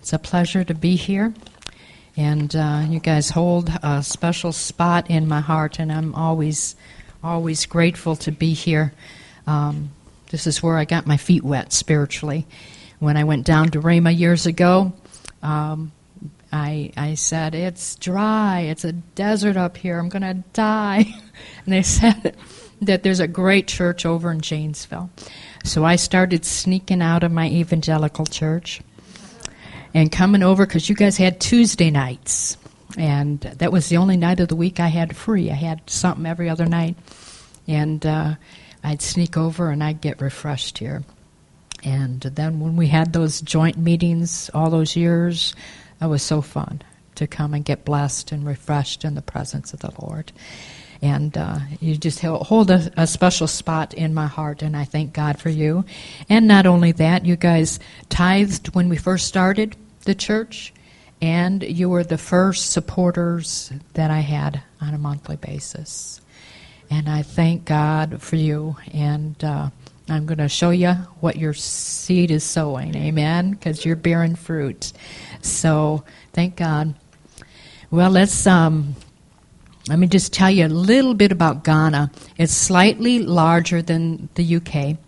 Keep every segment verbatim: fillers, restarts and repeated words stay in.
It's a pleasure to be here, and uh, you guys hold a special spot in my heart, and I'm always, always grateful to be here. Um, this is where I got my feet wet spiritually. When I went down to Rhema years ago, um, I, I said, it's dry, it's a desert up here, I'm going to die. And they said that there's a great church over in Janesville. So I started sneaking out of my evangelical church and coming over, because you guys had Tuesday nights, and that was the only night of the week I had free. I had something every other night, and uh, I'd sneak over and I'd get refreshed here. And then when we had those joint meetings all those years, it was so fun to come and get blessed and refreshed in the presence of the Lord. And uh, you just hold a, a special spot in my heart, and I thank God for you. And not only that, you guys tithed when we first started the church, and you were the first supporters that I had on a monthly basis. And I thank God for you, and uh, I'm going to show you what your seed is sowing, amen, because you're bearing fruit. So thank God. Well, let's... Um, Let me just tell you a little bit about Ghana. It's slightly larger than the U K,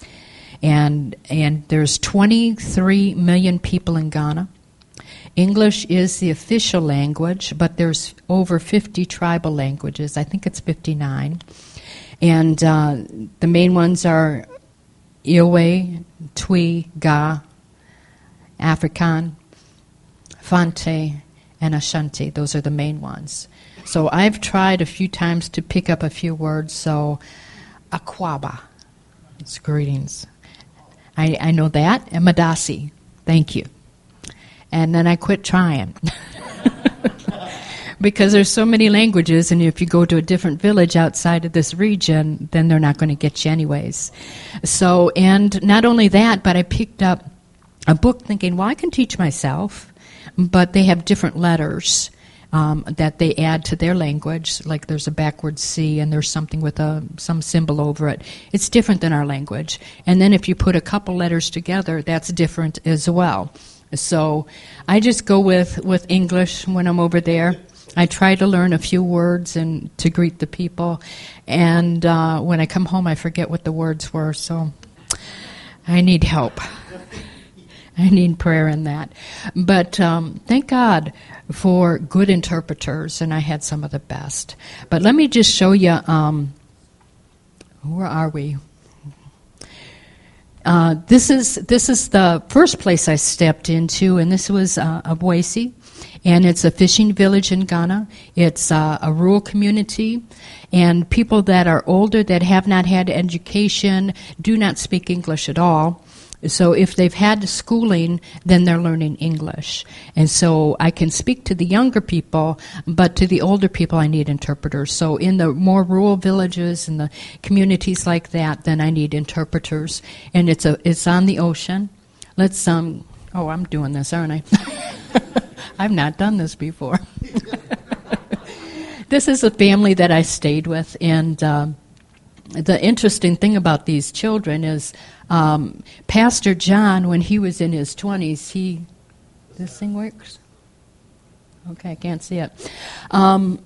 and and there's twenty-three million people in Ghana. English is the official language, but there's over fifty tribal languages. I think it's fifty-nine. And uh, the main ones are Ewe, Twi, Ga, Afrikaan, Fante, and Ashanti. Those are the main ones. So I've tried a few times to pick up a few words. So, Akwaba, it's greetings. I, I know that. And Madasi, thank you. And then I quit trying. Because there's so many languages, and if you go to a different village outside of this region, then they're not going to get you anyways. So, and not only that, but I picked up a book thinking, well, I can teach myself, but they have different letters. Um, that they add to their language, like there's a backwards C and there's something with a some symbol over it. It's different than our language. And then if you put a couple letters together, that's different as well. So I just go with, with English when I'm over there. I try to learn a few words and to greet the people. And uh, when I come home, I forget what the words were, so I need help. I need prayer in that. But um, thank God for good interpreters, and I had some of the best. But let me just show you, um, where are we? Uh, this is this is the first place I stepped into, and this was uh, Aboisi, and it's a fishing village in Ghana. It's uh, a rural community, and people that are older that have not had education do not speak English at all. So if they've had schooling, then they're learning English. And so I can speak to the younger people, but to the older people I need interpreters. So in the more rural villages and the communities like that, then I need interpreters. And it's a it's on the ocean. Let's, um, oh, I'm doing this, aren't I? I've not done this before. This is a family that I stayed with, and um, the interesting thing about these children is um, Pastor John, when he was in his twenties, he, this thing works? Okay, I can't see it. Um,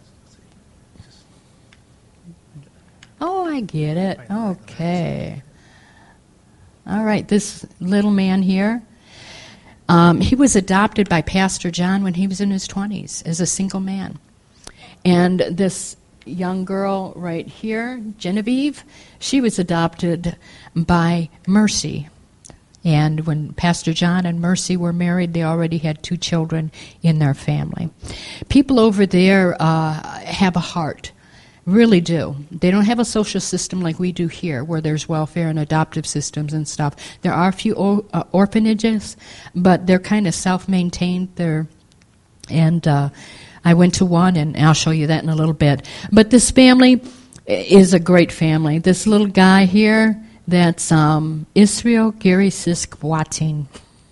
oh, I get it. Okay. All right, this little man here, um, he was adopted by Pastor John when he was in his twenties as a single man. And this young girl right here, Genevieve, she was adopted by Mercy. And when Pastor John and Mercy were married, they already had two children in their family. People over there uh, have a heart, really do. They don't have a social system like we do here, where there's welfare and adoptive systems and stuff. There are a few o- uh, orphanages, but they're kind of self-maintained. They're, and uh, I went to one, and I'll show you that in a little bit. But this family is a great family. This little guy here, that's um, Israel Gary Sisk Boateng.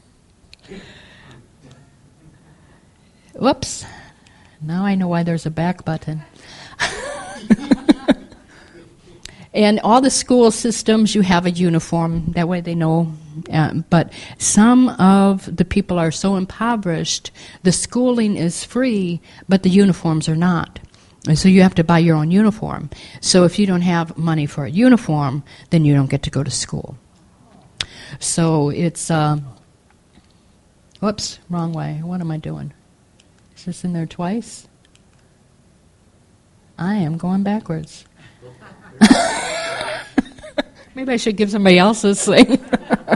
Whoops. Now I know why there's a back button. And all the school systems, you have a uniform. That way they know. Uh, but some of the people are so impoverished, the schooling is free, but the uniforms are not. And so you have to buy your own uniform. So if you don't have money for a uniform, then you don't get to go to school. So it's, uh, whoops, wrong way. What am I doing? Is this in there twice? I am going backwards. Maybe I should give somebody else this thing.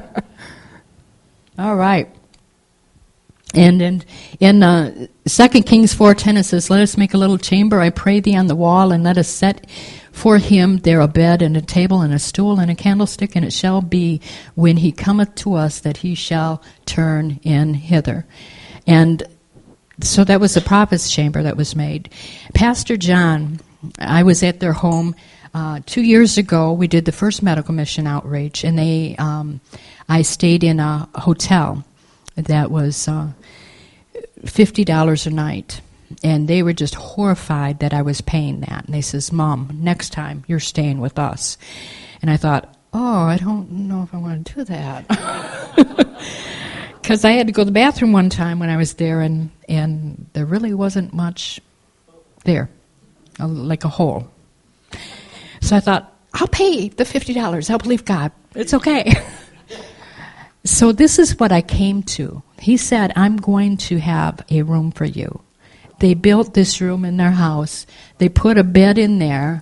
All right. And in, in uh, Second Kings four ten it says, "Let us make a little chamber, I pray thee, on the wall, and let us set for him there a bed and a table and a stool and a candlestick, and it shall be when he cometh to us that he shall turn in hither." And so that was the prophet's chamber that was made. Pastor John, I was at their home uh, two years ago. We did the first medical mission outreach, and they, um, I stayed in a hotel that was uh, fifty dollars a night. And they were just horrified that I was paying that. And they says, "Mom, next time you're staying with us." And I thought, oh, I don't know if I want to do that. Because I had to go to the bathroom one time when I was there, and, and there really wasn't much there, a, like a hole. So I thought, I'll pay the fifty dollars. I'll believe God. It's okay. So this is what I came to. He said, "I'm going to have a room for you." They built this room in their house. They put a bed in there.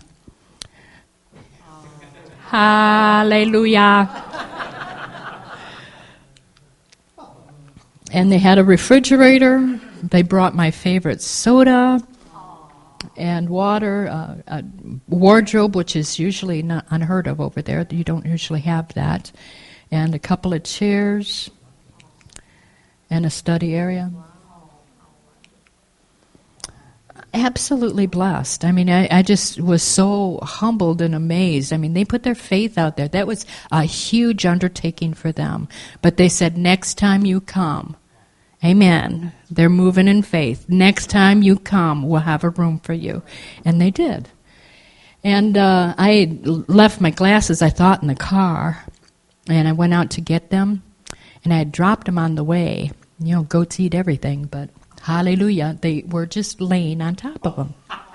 Hallelujah. And they had a refrigerator. They brought my favorite soda and water, uh, a wardrobe, which is usually not unheard of over there. You don't usually have that. And a couple of chairs and a study area. Absolutely blessed. I mean, I, I just was so humbled and amazed. I mean, they put their faith out there. That was a huge undertaking for them. But they said, next time you come, amen, they're moving in faith. Next time you come, we'll have a room for you. And they did. And uh, I left my glasses, I thought, in the car. And I went out to get them. And I had dropped them on the way. You know, goats eat everything, but hallelujah, they were just laying on top of them.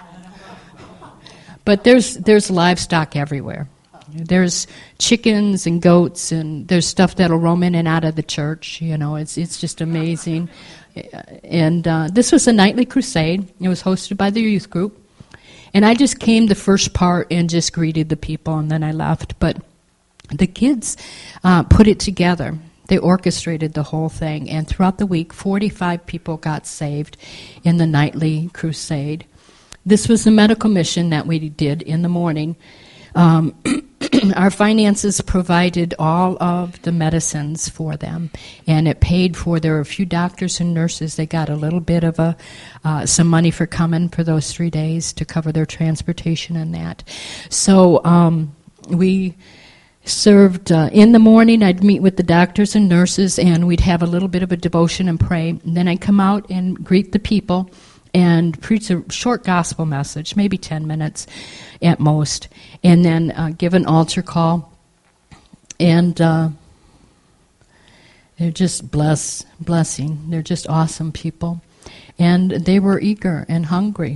But there's there's livestock everywhere. There's chickens and goats, and there's stuff that'll roam in and out of the church. You know, it's it's just amazing. And uh, this was a nightly crusade. It was hosted by the youth group. And I just came the first part and just greeted the people, and then I left. But the kids uh, put it together. They orchestrated the whole thing, and throughout the week, forty-five people got saved in the nightly crusade. This was the medical mission that we did in the morning. Um, our finances provided all of the medicines for them, and it paid for, there were a few doctors and nurses. They got a little bit of a uh, some money for coming for those three days to cover their transportation and that. So um, we... served uh, in the morning. I'd meet with the doctors and nurses, and we'd have a little bit of a devotion and pray. And then I'd come out and greet the people and preach a short gospel message, maybe ten minutes at most, and then uh, give an altar call. And uh, they're just bless, blessing. They're just awesome people. And they were eager and hungry.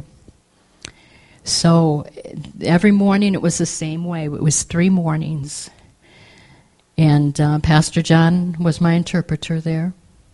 So every morning it was the same way. It was three mornings. And uh, Pastor John was my interpreter there.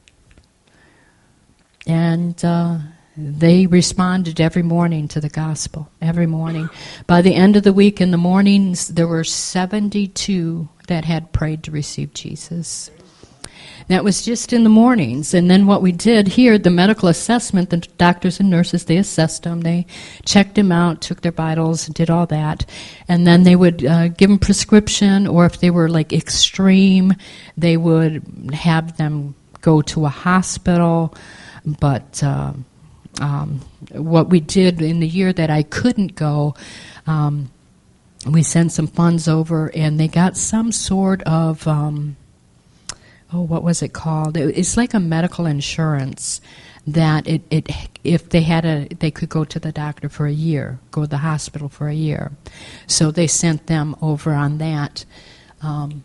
And uh, they responded every morning to the gospel, every morning. By the end of the week in the mornings, there were seventy-two that had prayed to receive Jesus. That was just in the mornings. And then what we did here, the medical assessment, the doctors and nurses, they assessed them. They checked them out, took their vitals, did all that. And then they would uh, give them prescription, or if they were like extreme, they would have them go to a hospital. But uh, um, what we did in the year that I couldn't go, um, we sent some funds over, and they got some sort of... Um, oh, what was it called? It, it's like a medical insurance that it, it if they had a they could go to the doctor for a year, go to the hospital for a year. So they sent them over on that. Um,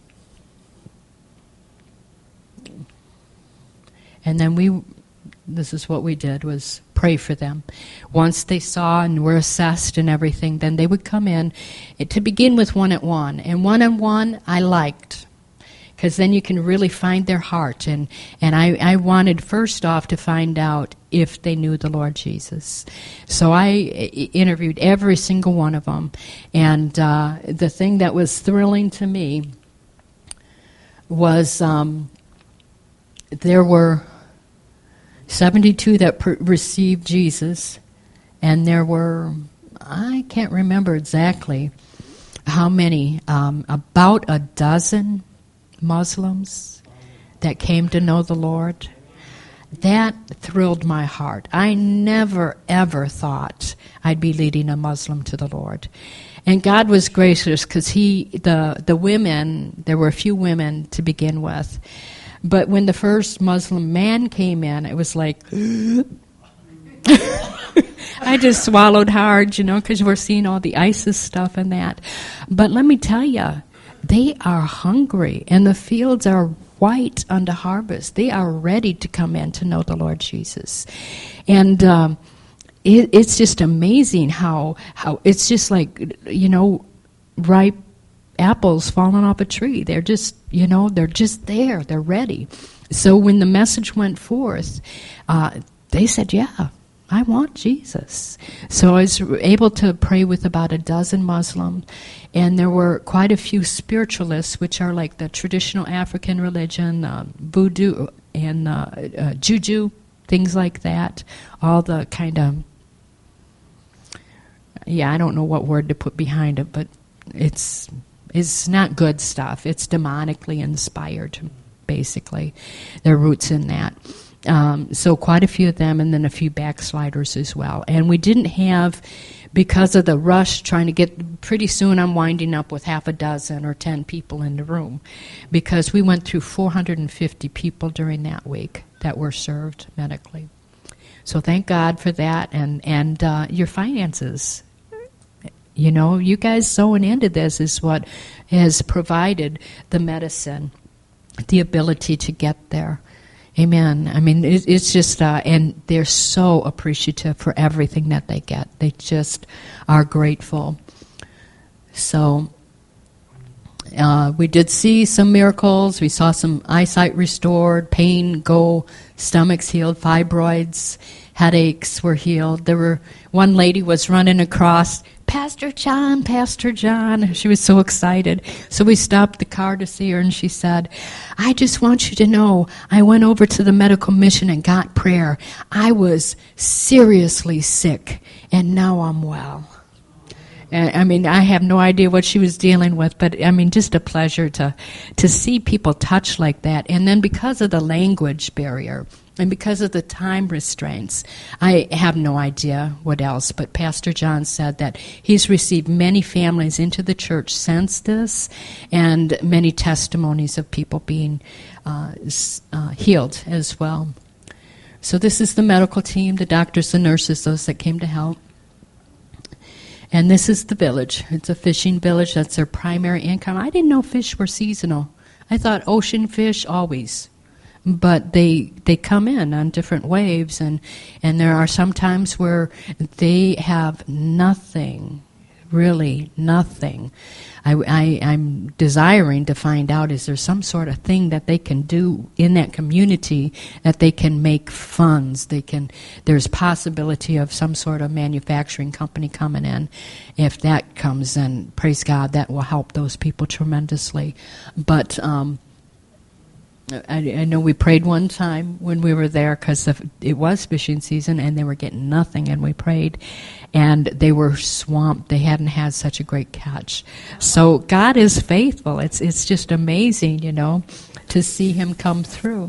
and then we, this is what we did, was pray for them. Once they saw and were assessed and everything, then they would come in. It, to begin with one-on-one. And one-on-one I liked, because then you can really find their heart. And, and I, I wanted first off to find out if they knew the Lord Jesus. So I interviewed every single one of them. And uh, the thing that was thrilling to me was um, there were seventy-two that per- received Jesus, and there were, I can't remember exactly how many, um, about a dozen Muslims that came to know the Lord. That thrilled my heart. I never, ever thought I'd be leading a Muslim to the Lord. And God was gracious, because he, the, the women, there were a few women to begin with. But when the first Muslim man came in, it was like, I just swallowed hard, you know, because we're seeing all the ISIS stuff and that. But let me tell you, they are hungry, and the fields are white unto harvest. They are ready to come in to know the Lord Jesus. And um, it, it's just amazing how, how it's just like, you know, ripe apples falling off a tree. They're just, you know, they're just there. They're ready. So when the message went forth, uh, they said, yeah, I want Jesus. So I was able to pray with about a dozen Muslims, and there were quite a few spiritualists, which are like the traditional African religion, uh, voodoo and uh, uh, juju, things like that. All the kind of, yeah, I don't know what word to put behind it, but it's it's not good stuff. It's demonically inspired, basically. Their roots in that. Um, so quite a few of them, and then a few backsliders as well. And we didn't have, because of the rush trying to get, pretty soon I'm winding up with half a dozen or ten people in the room, because we went through four hundred fifty people during that week that were served medically. So thank God for that, and, and uh, your finances. You know, you guys sowing into this is what has provided the medicine, the ability to get there. Amen. I mean, it, it's just, uh, and they're so appreciative for everything that they get. They just are grateful. So, uh, we did see some miracles. We saw some eyesight restored, pain go, stomachs healed, fibroids, headaches were healed. There were, one lady was running across, Pastor John, Pastor John. She was so excited. So we stopped the car to see her, and she said, I just want you to know, I went over to the medical mission and got prayer. I was seriously sick, and now I'm well. And, I mean, I have no idea what she was dealing with, but, I mean, just a pleasure to, to see people touch like that. And then because of the language barrier, and because of the time restraints, I have no idea what else. But Pastor John said that he's received many families into the church since this, and many testimonies of people being uh, uh, healed as well. So this is the medical team, the doctors, the nurses, those that came to help. And this is the village. It's a fishing village. That's their primary income. I didn't know fish were seasonal. I thought ocean fish always. But they they come in on different waves, and, and there are some times where they have nothing, really nothing. I, I, I'm desiring to find out, is there some sort of thing that they can do in that community that they can make funds? They can. There's possibility of some sort of manufacturing company coming in. If that comes, then praise God, that will help those people tremendously. But um, I, I know we prayed one time when we were there, because it was fishing season and they were getting nothing, and we prayed, and they were swamped. They hadn't had such a great catch. So God is faithful. It's it's just amazing, you know, to see Him come through.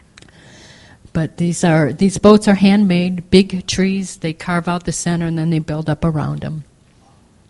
But these are these boats are handmade, big trees. They carve out the center and then they build up around them.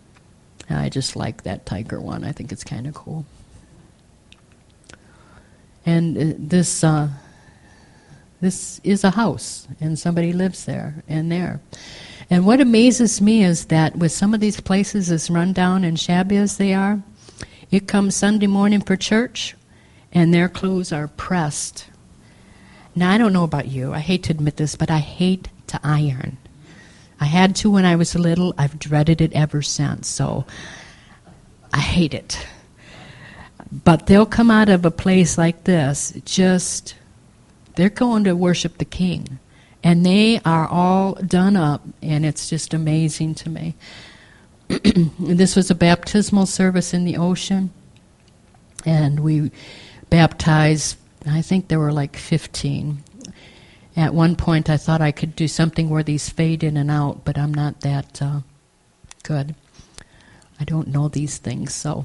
I just like that tiger one. I think it's kind of cool. And uh, this uh, this is a house, and somebody lives there and there. And what amazes me is that with some of these places, as run down and shabby as they are, it comes Sunday morning for church, and their clothes are pressed. Now, I don't know about you. I hate to admit this, but I hate to iron. I had to when I was little. I've dreaded it ever since, so I hate it. But they'll come out of a place like this, just, they're going to worship the King. And they are all done up, and it's just amazing to me. This was a baptismal service in the ocean, and we baptized, I think there were like fifteen. At one point I thought I could do something where these fade in and out, but I'm not that uh, good. I don't know these things, so.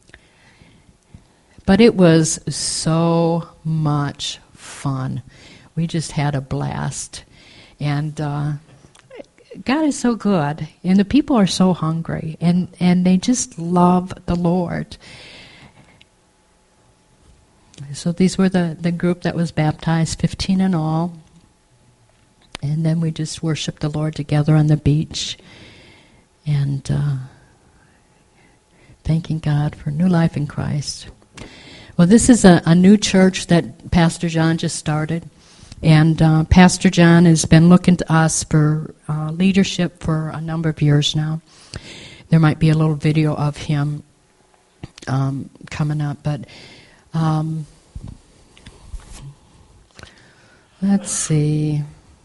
But it was so much fun. We just had a blast. And uh, God is so good. And the people are so hungry. And, and they just love the Lord. So these were the, the group that was baptized, fifteen in all. And then we just worshiped the Lord together on the beach. And uh, thanking God for new life in Christ. Well, this is a, a new church that Pastor John just started. And uh, Pastor John has been looking to us for uh, leadership for a number of years now. There might be a little video of him um, coming up. But um, let's see.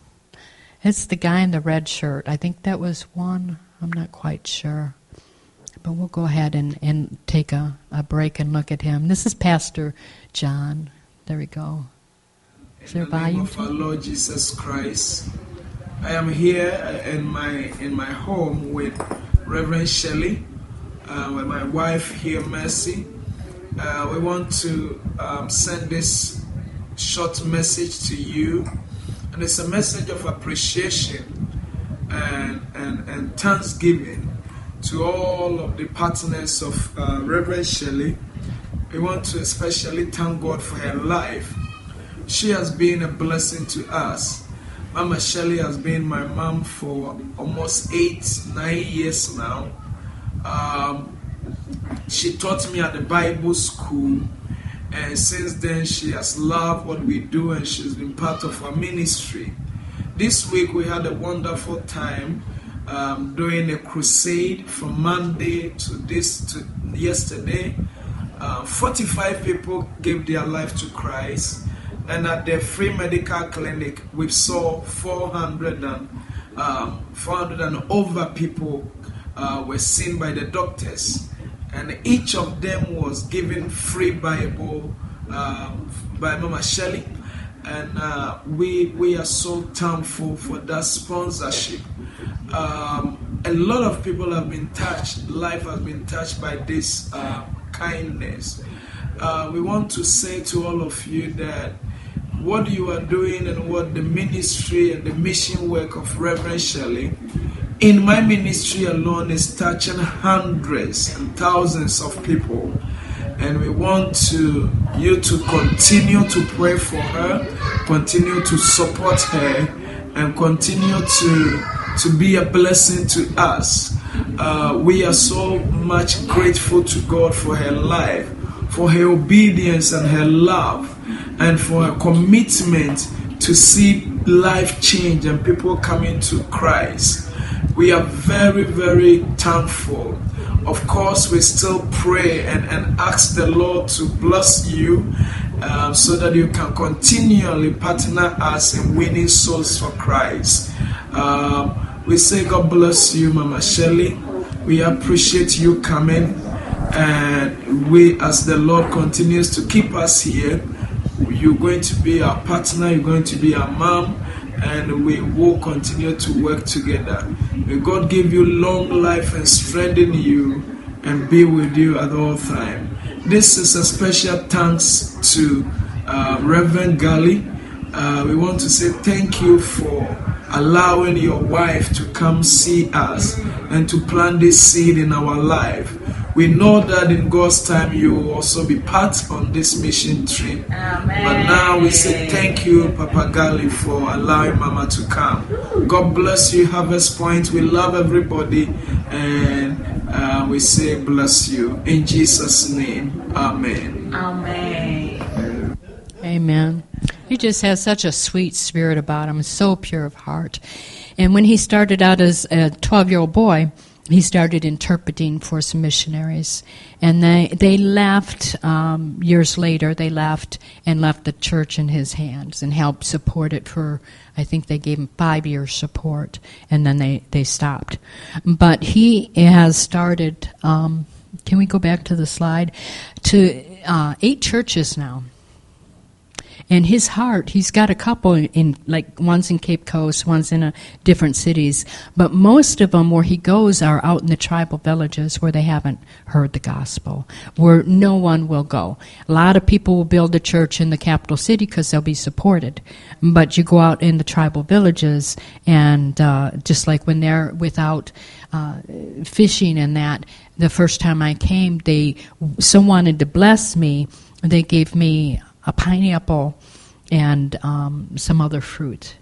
It's the guy in the red shirt. I think that was one. I'm not quite sure. But we'll go ahead and, and take a, a break and look at him. This is Pastor John. There we go. Is there in the name volume? of our Lord Jesus Christ, I am here in my in my home with Reverend Shelley, uh, with my wife here, Mercy. Uh, we want to um, send this short message to you, and it's a message of appreciation and and, and thanksgiving to all of the partners of uh, Reverend Shelley. We want to especially thank God for her life. She has been a blessing to us. Mama Shelley has been my mom for almost eight, nine years now. Um, she taught me at the Bible school, and since then she has loved what we do, and she's been part of our ministry. This week we had a wonderful time Um, doing a crusade from Monday to this to yesterday. Uh, forty-five people gave their life to Christ, and at the free medical clinic we saw four hundred and um, four hundred and over people uh, were seen by the doctors, and each of them was given free Bible uh, by Mama Shelley, and uh, we we are so thankful for that sponsorship. Um, a lot of people have been touched. Life has been touched by this uh, kindness. Uh, we want to say to all of you that what you are doing and what the ministry and the mission work of Reverend Shelley in my ministry alone is touching hundreds and thousands of people. And we want to you to continue to pray for her, continue to support her, and continue to to be a blessing to us. Uh, we are so much grateful to God for her life, for her obedience and her love, and for her commitment to see life change and people coming to Christ. We are very, very thankful. Of course, we still pray and, and ask the Lord to bless you uh, so that you can continually partner us in winning souls for Christ. Um, we say God bless you, Mama Shelley. We appreciate you coming, and we, as the Lord continues to keep us here, you're going to be our partner, you're going to be our mom, and we will continue to work together. May God give you long life and strengthen you and be with you at all times. This is a special thanks to uh, Reverend Gali. Uh, we want to say thank you for allowing your wife to come see us and to plant this seed in our life. We know that in God's time you will also be part on this mission trip. Amen. But now we say thank you, Papa Gali, for allowing Mama to come. God bless you, Harvest Point. We love everybody, and uh, we say bless you. In Jesus' name, amen. Amen. Amen. He just has such a sweet spirit about him, so pure of heart. And when he started out as a twelve-year-old boy, he started interpreting for some missionaries. And they they left, um, years later, they left and left the church in his hands and helped support it for, I think they gave him five years support, and then they, they stopped. But he has started, um, can we go back to the slide, to uh, eight churches now. And his heart, he's got a couple in, like, one's in Cape Coast, one's in a, different cities. But most of them where he goes are out in the tribal villages where they haven't heard the gospel, where no one will go. A lot of people will build a church in the capital city because they'll be supported. But you go out in the tribal villages, and uh, just like when they're without uh, fishing and that, the first time I came, they so wanted to bless me, they gave me a pineapple and um, some other fruit,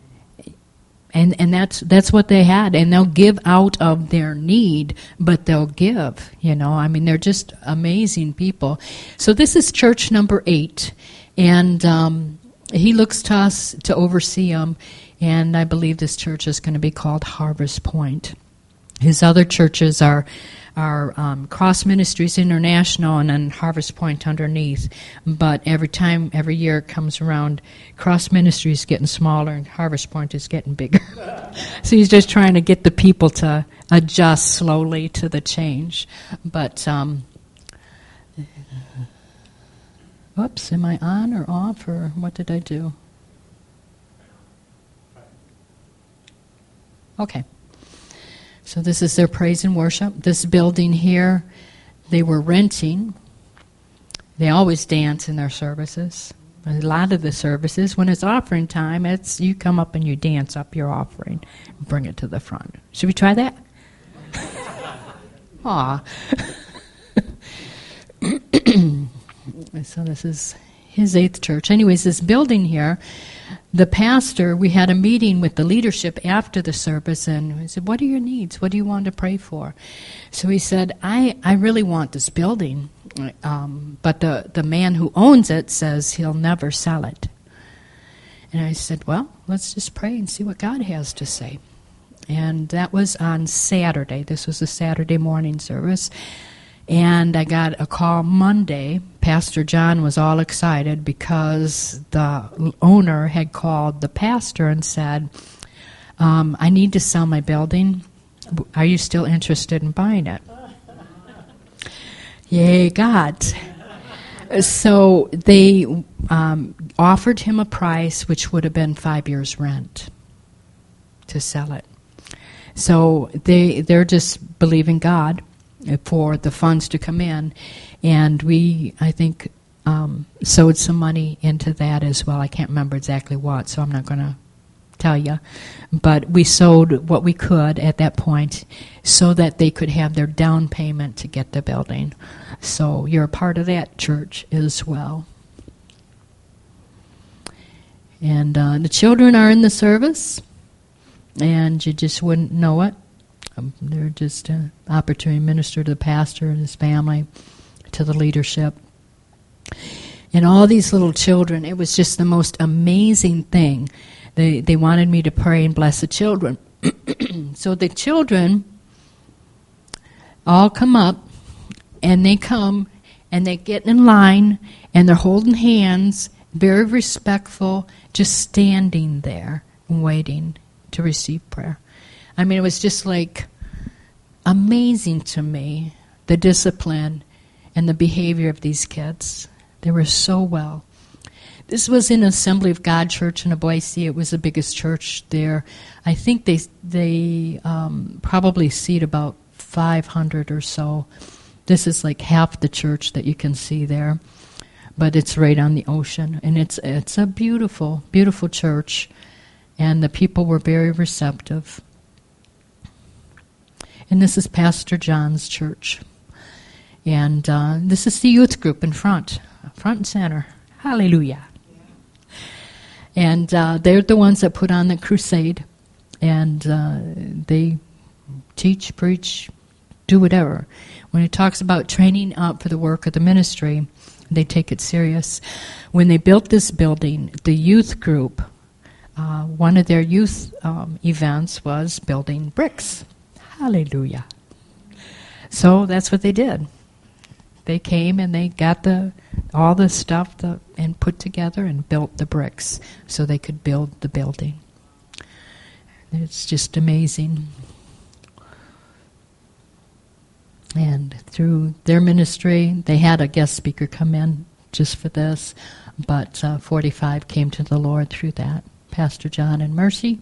and and that's that's what they had. And they'll give out of their need, but they'll give. You know, I mean, they're just amazing people. So this is church number eight, and um, he looks to us to oversee them. And I believe this church is going to be called Harvest Point. His other churches are. Our um, Cross Ministries International and then Harvest Point underneath. But every time, every year it comes around, Cross Ministries is getting smaller and Harvest Point is getting bigger. So he's just trying to get the people to adjust slowly to the change. But, um, whoops, am I on or off, or what did I do? Okay. So this is their praise and worship. This building here, they were renting. They always dance in their services. A lot of the services, when it's offering time, it's you come up and you dance up your offering and bring it to the front. Should we try that? Aw. So this is his eighth church. Anyways, this building here, the pastor, we had a meeting with the leadership after the service, and we said, what are your needs? What do you want to pray for? So he said, I, I really want this building, um, but the, the man who owns it says he'll never sell it. And I said, well, let's just pray and see what God has to say. And that was on Saturday. This was a Saturday morning service. And I got a call Monday. Pastor John was all excited because the owner had called the pastor and said, um, I need to sell my building. Are you still interested in buying it? Yay, God. So they um, offered him a price which would have been five years' rent to sell it. So they, they're just believing God for the funds to come in, and we, I think, um, sowed some money into that as well. I can't remember exactly what, so I'm not going to tell you, but we sowed what we could at that point so that they could have their down payment to get the building. So you're a part of that church as well. And uh, the children are in the service, and you just wouldn't know it. Um, they're just an opportunity to minister to the pastor and his family, to the leadership. And all these little children, it was just the most amazing thing. They they wanted me to pray and bless the children. So the children all come up, and they come, and they get in line, and they're holding hands, very respectful, just standing there and waiting to receive prayer. I mean, it was just like amazing to me, the discipline and the behavior of these kids. They were so well. This was in Assembly of God Church in Boise. It was the biggest church there. I think they they um, probably seat about five hundred or so. This is like half the church that you can see there, but it's right on the ocean, and it's it's a beautiful, beautiful church, and the people were very receptive. And this is Pastor John's church. And uh, this is the youth group in front, front and center. Hallelujah. And uh, they're the ones that put on the crusade. And uh, they teach, preach, do whatever. When it talks about training up for the work of the ministry, they take it serious. When they built this building, the youth group, uh, one of their youth um, events was building bricks. Hallelujah. So that's what they did. They came and they got the all the stuff the, and put together and built the bricks so they could build the building. It's just amazing. And through their ministry, they had a guest speaker come in just for this, but uh, forty-five came to the Lord through that, Pastor John and Mercy.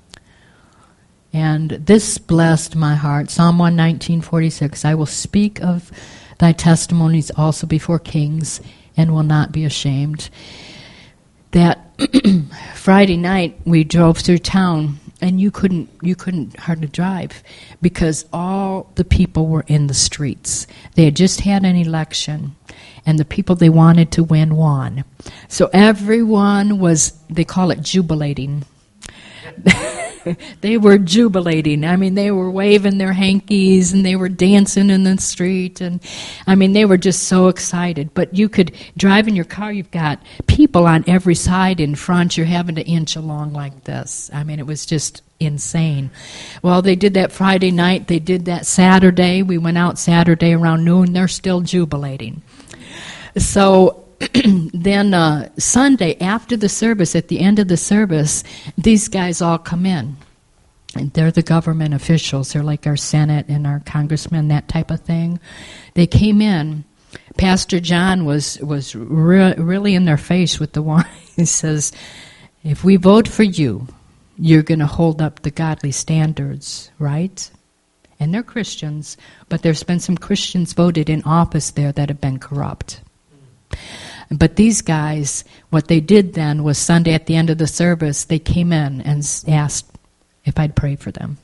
And this blessed my heart. Psalm one nineteen, forty-six, I will speak of thy testimonies also before kings and will not be ashamed. That Friday night we drove through town and you couldn't you couldn't hardly drive because all the people were in the streets. They had just had an election and the people they wanted to win won. So everyone was, they call it jubilating. They were jubilating. I mean, they were waving their hankies and they were dancing in the street. And, I mean, they were just so excited. But you could drive in your car, you've got people on every side in front. You're having to inch along like this. I mean, it was just insane. Well, they did that Friday night. They did that Saturday. We went out Saturday around noon. They're still jubilating. So then uh, Sunday, after the service, at the end of the service, these guys all come in. And they're the government officials. They're like our Senate and our congressmen, that type of thing. They came in. Pastor John was, was re- really in their face with the one. He says, if we vote for you, you're going to hold up the godly standards, right? And they're Christians, but there's been some Christians voted in office there that have been corrupt. But these guys, what they did then was Sunday at the end of the service, they came in and asked if I'd pray for them.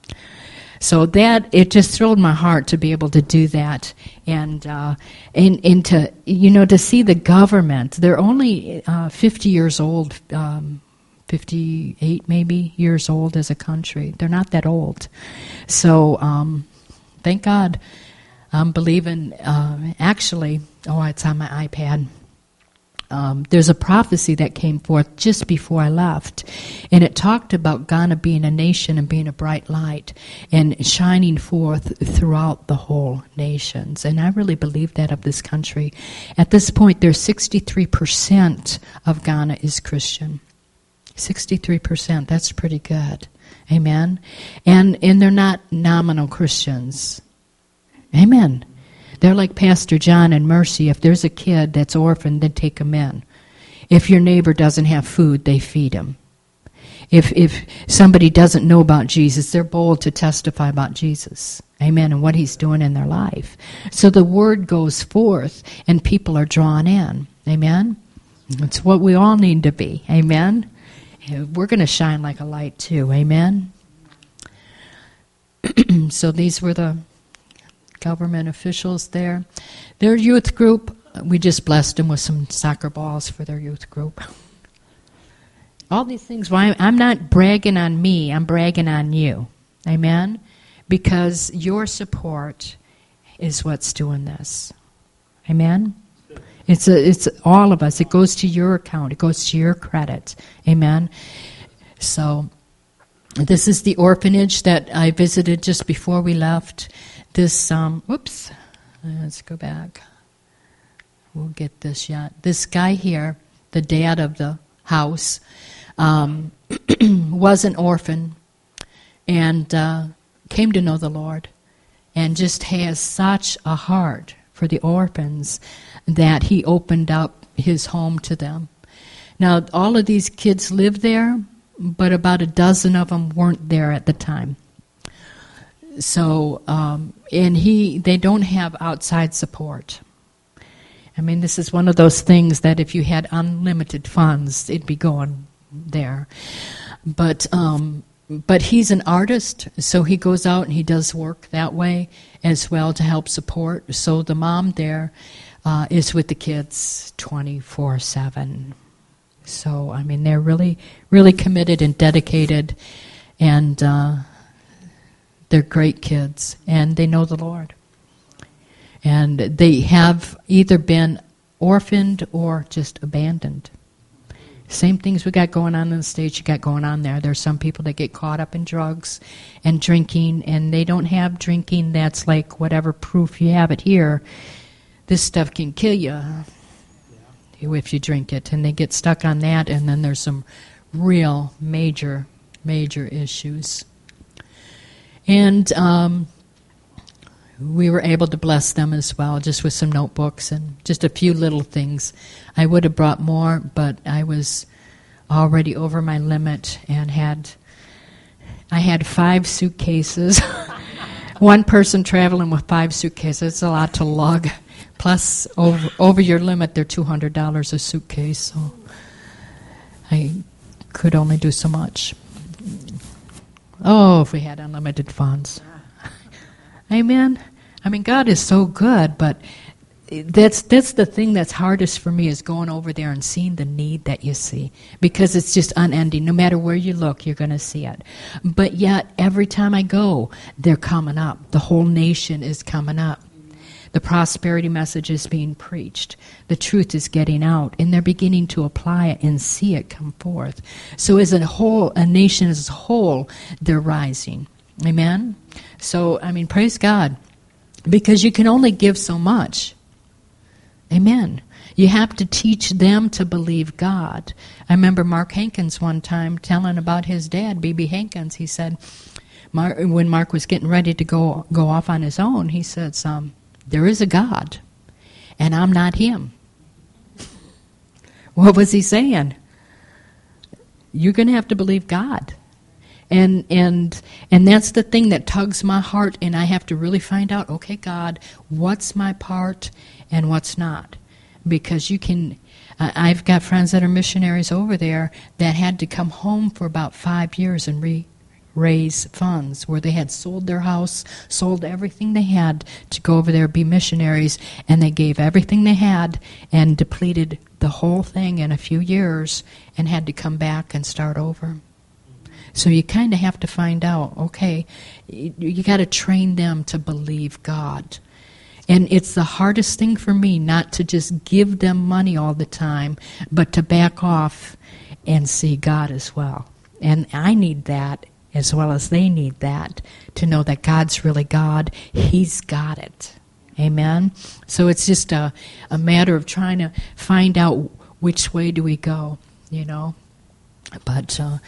So that, it just thrilled my heart to be able to do that. And, uh, and, and to, you know, to see the government, they're only uh, fifty years old, um, fifty-eight maybe years old as a country. They're not that old. So um, thank God. I'm believing, uh, actually, oh, it's on my iPad. Um, there's a prophecy that came forth just before I left, and it talked about Ghana being a nation and being a bright light and shining forth throughout the whole nations. And I really believe that of this country. At this point, there's sixty-three percent of Ghana is Christian. sixty-three percent, that's pretty good. Amen? And, and they're not nominal Christians. Amen. They're like Pastor John and Mercy. If there's a kid that's orphaned, then take him in. If your neighbor doesn't have food, they feed him. If if somebody doesn't know about Jesus, they're bold to testify about Jesus. Amen, and what he's doing in their life. So the word goes forth, and people are drawn in. Amen? It's what we all need to be. Amen? We're going to shine like a light too. Amen? So these were the government officials there. Their youth group, we just blessed them with some soccer balls for their youth group. All these things, why I'm not bragging on me, I'm bragging on you. Amen? Because your support is what's doing this. Amen? It's a, it's all of us. It goes to your account. It goes to your credit. Amen? So this is the orphanage that I visited just before we left. This, um, whoops, let's go back. We'll get this yet. This guy here, the dad of the house, um, was an orphan and uh, came to know the Lord and just has such a heart for the orphans that he opened up his home to them. Now, all of these kids lived there, but about a dozen of them weren't there at the time. So, um, and he, they don't have outside support. I mean, this is one of those things that if you had unlimited funds, it'd be going there. But um, but he's an artist, so he goes out and he does work that way as well to help support. So the mom there uh, is with the kids twenty-four seven. So, I mean, they're really, really committed and dedicated, and uh, they're great kids, and they know the Lord. And they have either been orphaned or just abandoned. Same things we got going on in the States, you got going on there. There's some people that get caught up in drugs and drinking, and they don't have drinking that's like whatever proof you have it here. This stuff can kill you if you drink it, and they get stuck on that, and then there's some real major, major issues. And um, we were able to bless them as well, just with some notebooks and just a few little things. I would have brought more, but I was already over my limit and had, I had five suitcases. One person traveling with five suitcases, it's a lot to lug. Plus, over, over your limit, they're two hundred dollars a suitcase, so I could only do so much. Oh, if we had unlimited funds. Amen. I mean, God is so good, but that's that's the thing that's hardest for me is going over there and seeing the need that you see, because it's just unending. No matter where you look, you're going to see it. But yet, every time I go, they're coming up. The whole nation is coming up. The prosperity message is being preached. The truth is getting out, and they're beginning to apply it and see it come forth. So as a whole, a nation as a whole, they're rising. Amen? So, I mean, praise God, because you can only give so much. Amen. You have to teach them to believe God. I remember Mark Hankins one time telling about his dad, B B Hankins. He said, Mark, when Mark was getting ready to go go off on his own, he said, um, there is a God, and I'm not him. What was he saying? You're going to have to believe God. And and and that's the thing that tugs my heart, and I have to really find out, okay, God, what's my part and what's not? Because you can, uh, I've got friends that are missionaries over there that had to come home for about five years and re raise funds, where they had sold their house, sold everything they had to go over there, be missionaries, and they gave everything they had and depleted the whole thing in a few years and had to come back and start over. So you kind of have to find out, okay, you, you got to train them to believe God. And it's the hardest thing for me not to just give them money all the time, but to back off and see God as well. And I need that as well as they need that, to know that God's really God. He's got it. Amen? So it's just a, a matter of trying to find out which way do we go, you know. But, uh,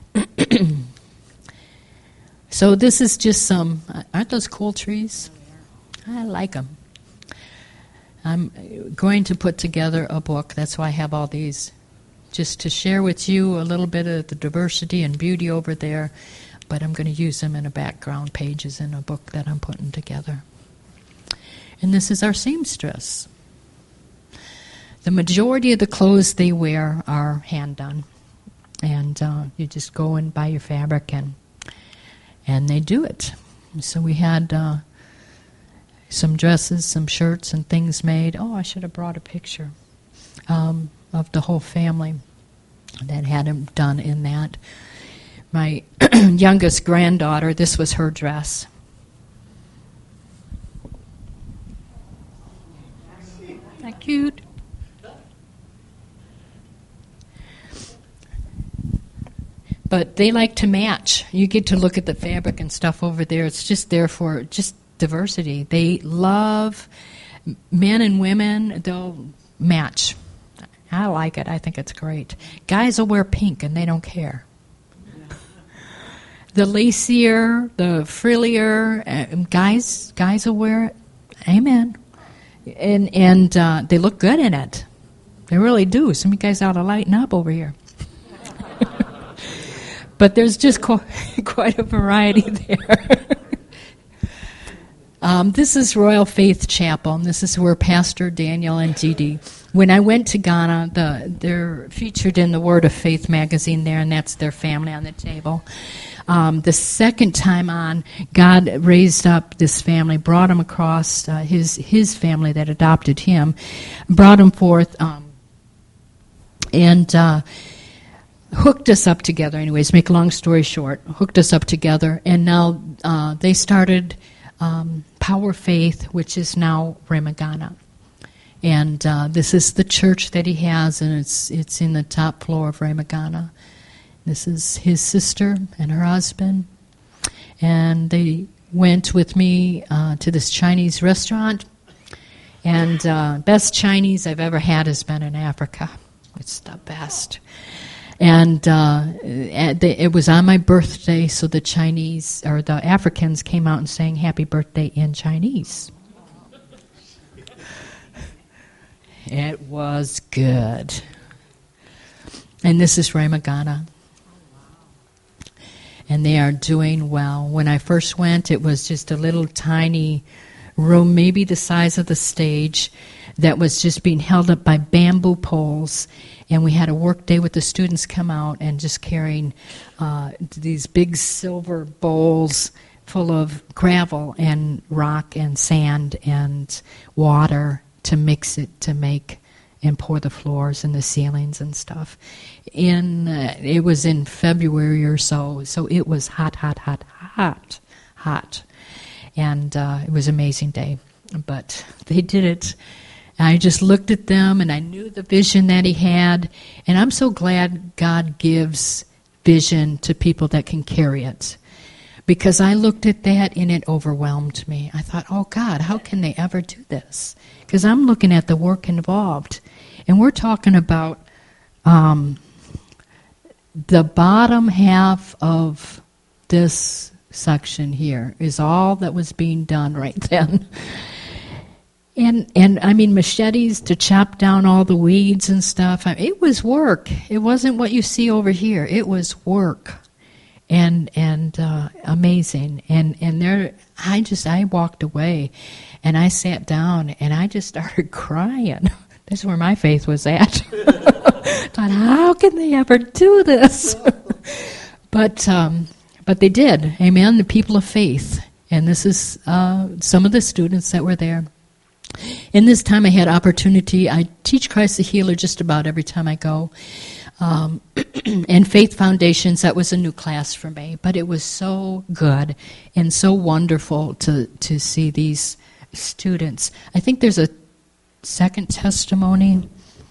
so this is just some, aren't those cool trees? I like them. I'm going to put together a book. That's why I have all these, just to share with you a little bit of the diversity and beauty over there. But I'm going to use them in a background pages in a book that I'm putting together. And this is our seamstress. The majority of the clothes they wear are hand done. And uh, you just go and buy your fabric, and and they do it. So we had uh, some dresses, some shirts, and things made. Oh, I should have brought a picture um, of the whole family that had them done in that. My youngest granddaughter, this was her dress. Isn't that cute? But they like to match. You get to look at the fabric and stuff over there. It's just there for just diversity. They love men and women. They'll match. I like it. I think it's great. Guys will wear pink and they don't care. The lacier, the frillier, uh, guys guys will wear it. Amen. And and uh, they look good in it. They really do. Some of you guys ought to lighten up over here. But there's just qu- quite a variety there. um, this is Royal Faith Chapel, and this is where Pastor Daniel and Dee Dee when I went to Ghana, the, they're featured in the Word of Faith magazine there, and that's their family on the table. Um, the second time on, God raised up this family, brought him across, uh, his his family that adopted him, brought him forth, um, and uh, hooked us up together. Anyways, make a long story short, hooked us up together, and now uh, they started um, Power Faith, which is now Rhema Ghana. And uh, this is the church that he has, and it's it's in the top floor of Rhema Ghana. This is his sister and her husband. And they went with me uh, to this Chinese restaurant. And uh, best Chinese I've ever had has been in Africa. It's the best. And uh, it was on my birthday, so the Chinese, or the Africans came out and sang happy birthday in Chinese. It was good. And this is Rhema Ghana. And they are doing well. When I first went, it was just a little tiny room, maybe the size of the stage, that was just being held up by bamboo poles. And we had a work day with the students come out and just carrying uh, these big silver bowls full of gravel and rock and sand and water to mix it to make and pour the floors and the ceilings and stuff. In uh, it was in February or so, so it was hot, hot, hot, hot, hot. And uh, it was an amazing day. But they did it. I just looked at them, and I knew the vision that he had. And I'm so glad God gives vision to people that can carry it. Because I looked at that, and it overwhelmed me. I thought, oh, God, how can they ever do this? Because I'm looking at the work involved. And we're talking about um, the bottom half of this section here is all that was being done right then. And, and I mean, machetes to chop down all the weeds and stuff. I mean, it was work. It wasn't what you see over here. It was work. And and uh, amazing. And, and there, I just, I walked away. And I sat down, and I just started crying. That's where my faith was at. Thought, how can they ever do this? but um, but they did. Amen. The people of faith. And this is uh, some of the students that were there. In this time, I had opportunity. I teach Christ the Healer just about every time I go. Um, and Faith Foundations, that was a new class for me. But it was so good and so wonderful to, to see these students. I think there's a second testimony,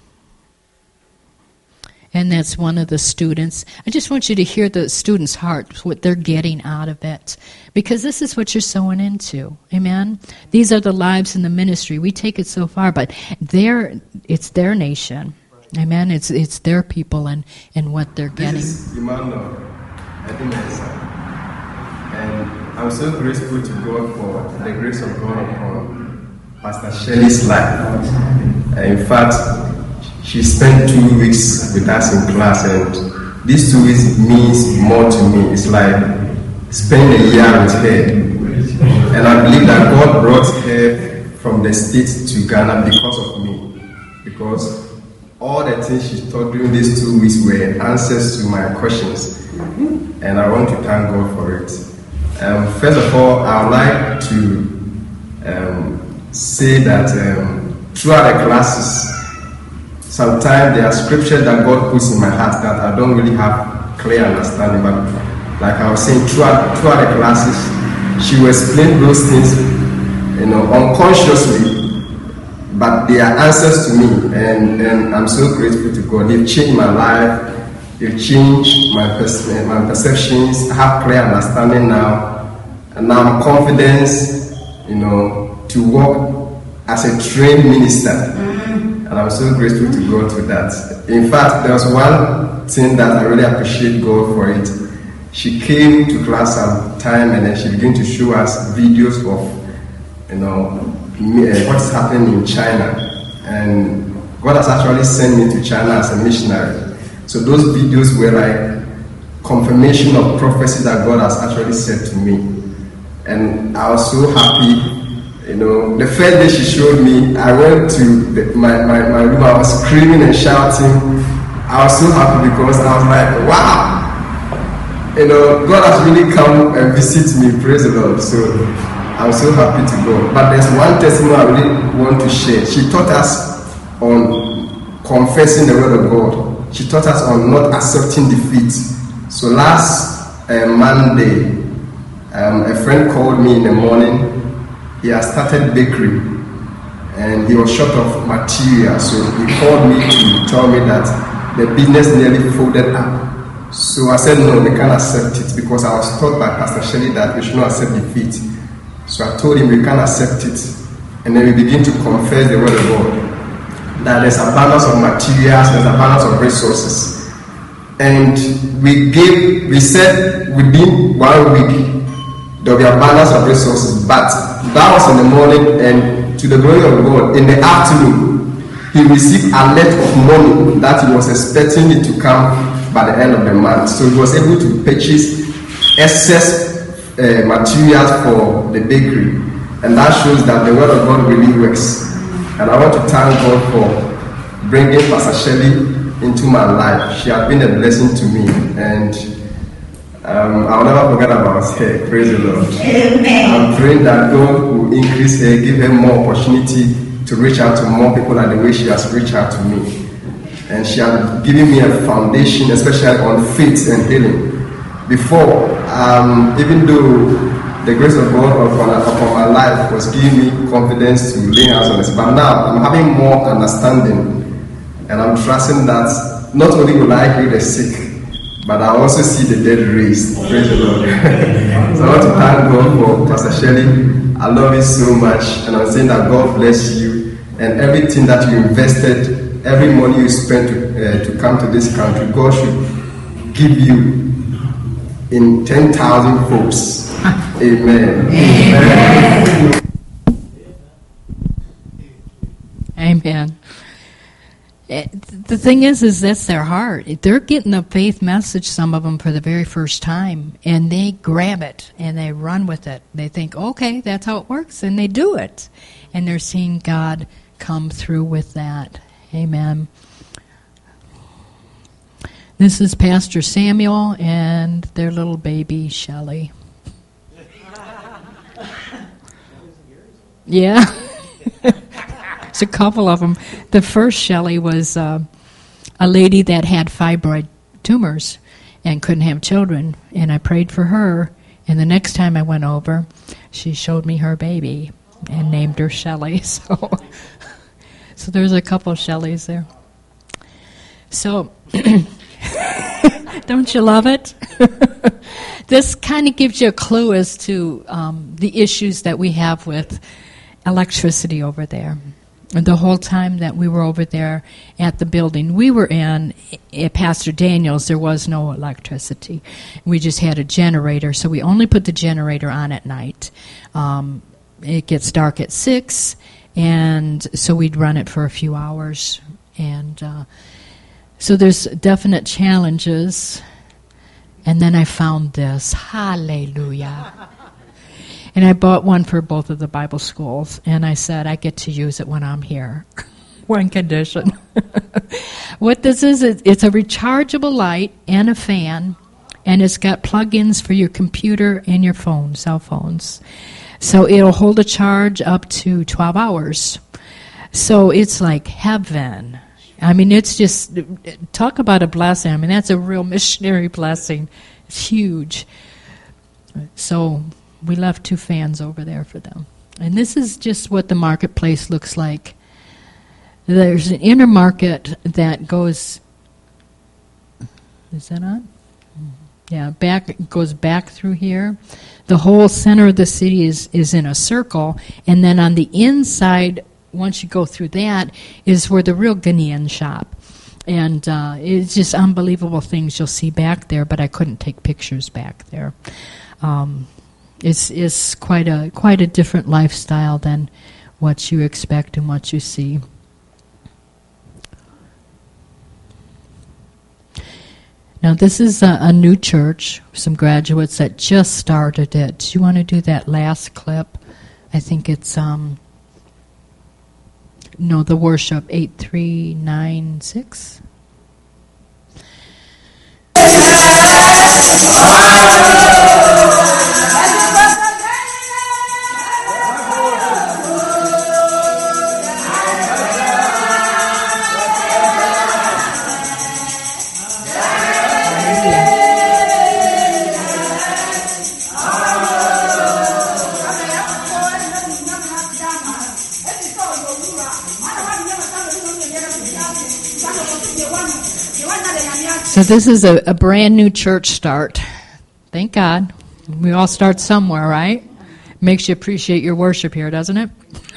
and that's one of the students. I just want you to hear the students' hearts, what they're getting out of it, because this is what you're sowing into. Amen. These are the lives in the ministry. We take it so far, but they're, it's their nation. Amen. It's it's their people and, and what they're getting. This is Emmanuel, I think that's and I'm so grateful to God for the grace of God upon Pastor Shelley's life. In fact, she spent two weeks with us in class, and these two weeks means more to me. It's like spending a year with her. And I believe that God brought her from the States to Ghana because of me. Because all the things she taught during these two weeks were answers to my questions. And I want to thank God for it. Um, first of all, I would like to um, say that um, throughout the classes, sometimes there are scriptures that God puts in my heart that I don't really have clear understanding. But like I was saying, throughout, throughout the classes, she will explain those things, you know, unconsciously. But they are answers to me, and, and I'm so grateful to God. They've changed my life. They've changed my, pers- my perceptions. I have clear understanding now. And now I'm confident, you know, to work as a trained minister. Mm-hmm. And I'm so grateful to God for that. In fact, there was one thing that I really appreciate God for it. She came to class some time, and then she began to show us videos of, you know, what's happening in China. And God has actually sent me to China as a missionary. So those videos were like confirmation of prophecy that God has actually said to me. And I was so happy, You know, the first day she showed me, I went to the, my, my, my room, I was screaming and shouting. I was so happy because I was like, wow! You know, God has really come and visit me, praise the Lord. So I'm so happy to go. But there's one testimony I really want to share. She taught us on confessing the word of God. She taught us on not accepting defeat. So last uh, Monday, um, a friend called me in the morning. He has started bakery and he was short of material. So he called me to tell me that the business nearly folded up. So I said, no, we can't accept it because I was taught by Pastor Shelley that we should not accept defeat. So I told him we can't accept it. And then we begin to confess the word of God. That there's abundance of materials, there's abundance of resources. And we gave, we said within one week, there will be abundance of resources. But that was in the morning, and to the glory of God, in the afternoon, he received a lot of money that he was expecting it to come by the end of the month. So he was able to purchase excess uh, materials for the bakery. And that shows that the word of God really works. And I want to thank God for bringing Pastor Shelley into my life. She has been a blessing to me. And um, I'll never forget about her. Praise the Lord. Amen. I'm praying that God will increase her, give her more opportunity to reach out to more people like the way she has reached out to me. And she has given me a foundation, especially on faith and healing. Before, um, even though the grace of God upon, upon my life was giving me confidence to lay hands on this, but now I'm having more understanding. And I'm trusting that not only will I heal the sick, but I also see the dead raised. Praise the Lord. So I want to thank God for Pastor Shelley. I love you so much. And I'm saying that God bless you. And everything that you invested, every money you spent to, uh, to come to this country, God should give you in ten thousand folds. Amen. Amen. Amen. The thing is, is that's their heart. They're getting the faith message, some of them, for the very first time, and they grab it, and they run with it. They think, okay, that's how it works, and they do it. And they're seeing God come through with that. Amen. This is Pastor Samuel and their little baby, Shelley. Yeah. There's a couple of them. The first Shelley was uh, a lady that had fibroid tumors and couldn't have children, and I prayed for her, and the next time I went over, she showed me her baby and named her Shelley. So, so there's a couple of Shelleys there. So, don't you love it? This kind of gives you a clue as to um, the issues that we have with electricity over there. And the whole time that we were over there at the building we were in, at Pastor Daniel's, there was no electricity. We just had a generator, so we only put the generator on at night. Um, it gets dark at six, and so we'd run it for a few hours. And uh, so there's definite challenges. And then I found this. Hallelujah. And I bought one for both of the Bible schools, and I said, I get to use it when I'm here. One condition. What this is, it's a rechargeable light and a fan, and it's got plug-ins for your computer and your phone, cell phones. So it'll hold a charge up to twelve hours. So it's like heaven. I mean, it's just, talk about a blessing. I mean, that's a real missionary blessing. It's huge. So we left two fans over there for them. And this is just what the marketplace looks like. There's an inner market that goes, is that on? Yeah, back goes back through here. The whole center of the city is, is in a circle. And then on the inside, once you go through that, is where the real Ghanaian shop. And uh, it's just unbelievable things you'll see back there, but I couldn't take pictures back there. Um, It's it's quite a quite a different lifestyle than what you expect and what you see. Now this is a, a new church, some graduates that just started it. Do you want to do that last clip, I think it's, um, no, the worship, eight three nine six. So this is a, a brand new church start. Thank God. We all start somewhere, right? Makes you appreciate your worship here, doesn't it?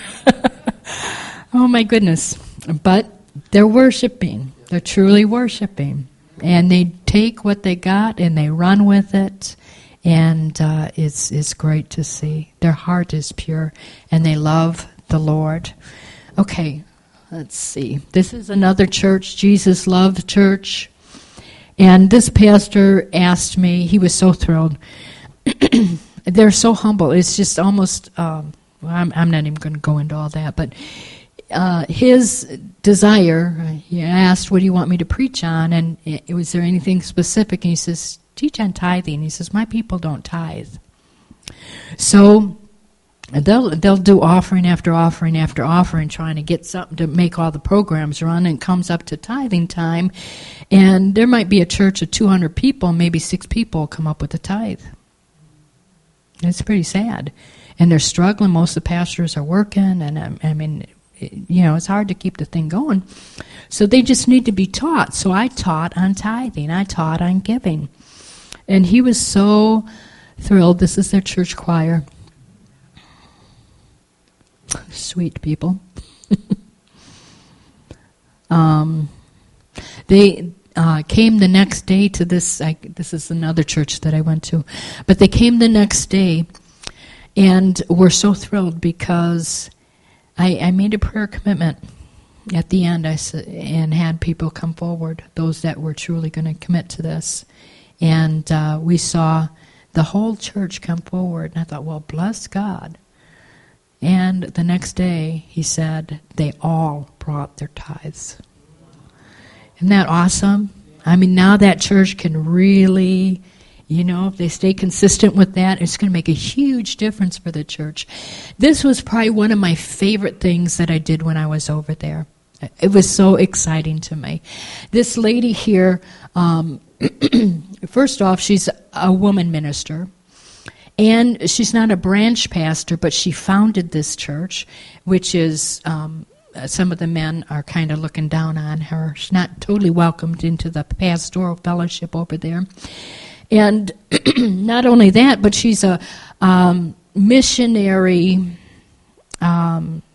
Oh my goodness. But they're worshiping. They're truly worshiping. And they take what they got and they run with it. And uh, it's, it's great to see. Their heart is pure and they love the Lord. Okay, let's see. This is another church, Jesus Love Church. And this pastor asked me, he was so thrilled. They're so humble. It's just almost, um, well, I'm, I'm not even going to go into all that, but uh, his desire, he asked, what do you want me to preach on? And it, was there anything specific? And he says, teach on tithing. He says, my people don't tithe. So they'll they'll do offering after offering after offering, trying to get something to make all the programs run, and it comes up to tithing time, and there might be a church of two hundred people, maybe six people come up with a tithe. It's pretty sad. And they're struggling. Most of the pastors are working, and I, I mean, it, you know, it's hard to keep the thing going. So they just need to be taught. So I taught on tithing. I taught on giving. And he was so thrilled. This is their church choir. Sweet people. um, they uh, came the next day to this. I, this is another church that I went to, but they came the next day, and were so thrilled because I, I made a prayer commitment at the end. I said, and had people come forward, those that were truly going to commit to this, and uh, we saw the whole church come forward. And I thought, well, bless God. And the next day, he said, they all brought their tithes. Isn't that awesome? I mean, now that church can really, you know, if they stay consistent with that, it's going to make a huge difference for the church. This was probably one of my favorite things that I did when I was over there. It was so exciting to me. This lady here, um, first off, she's a woman minister. And she's not a branch pastor, but she founded this church, which is, um, some of the men are kind of looking down on her. She's not totally welcomed into the pastoral fellowship over there. And not only that, but she's a um, missionary um,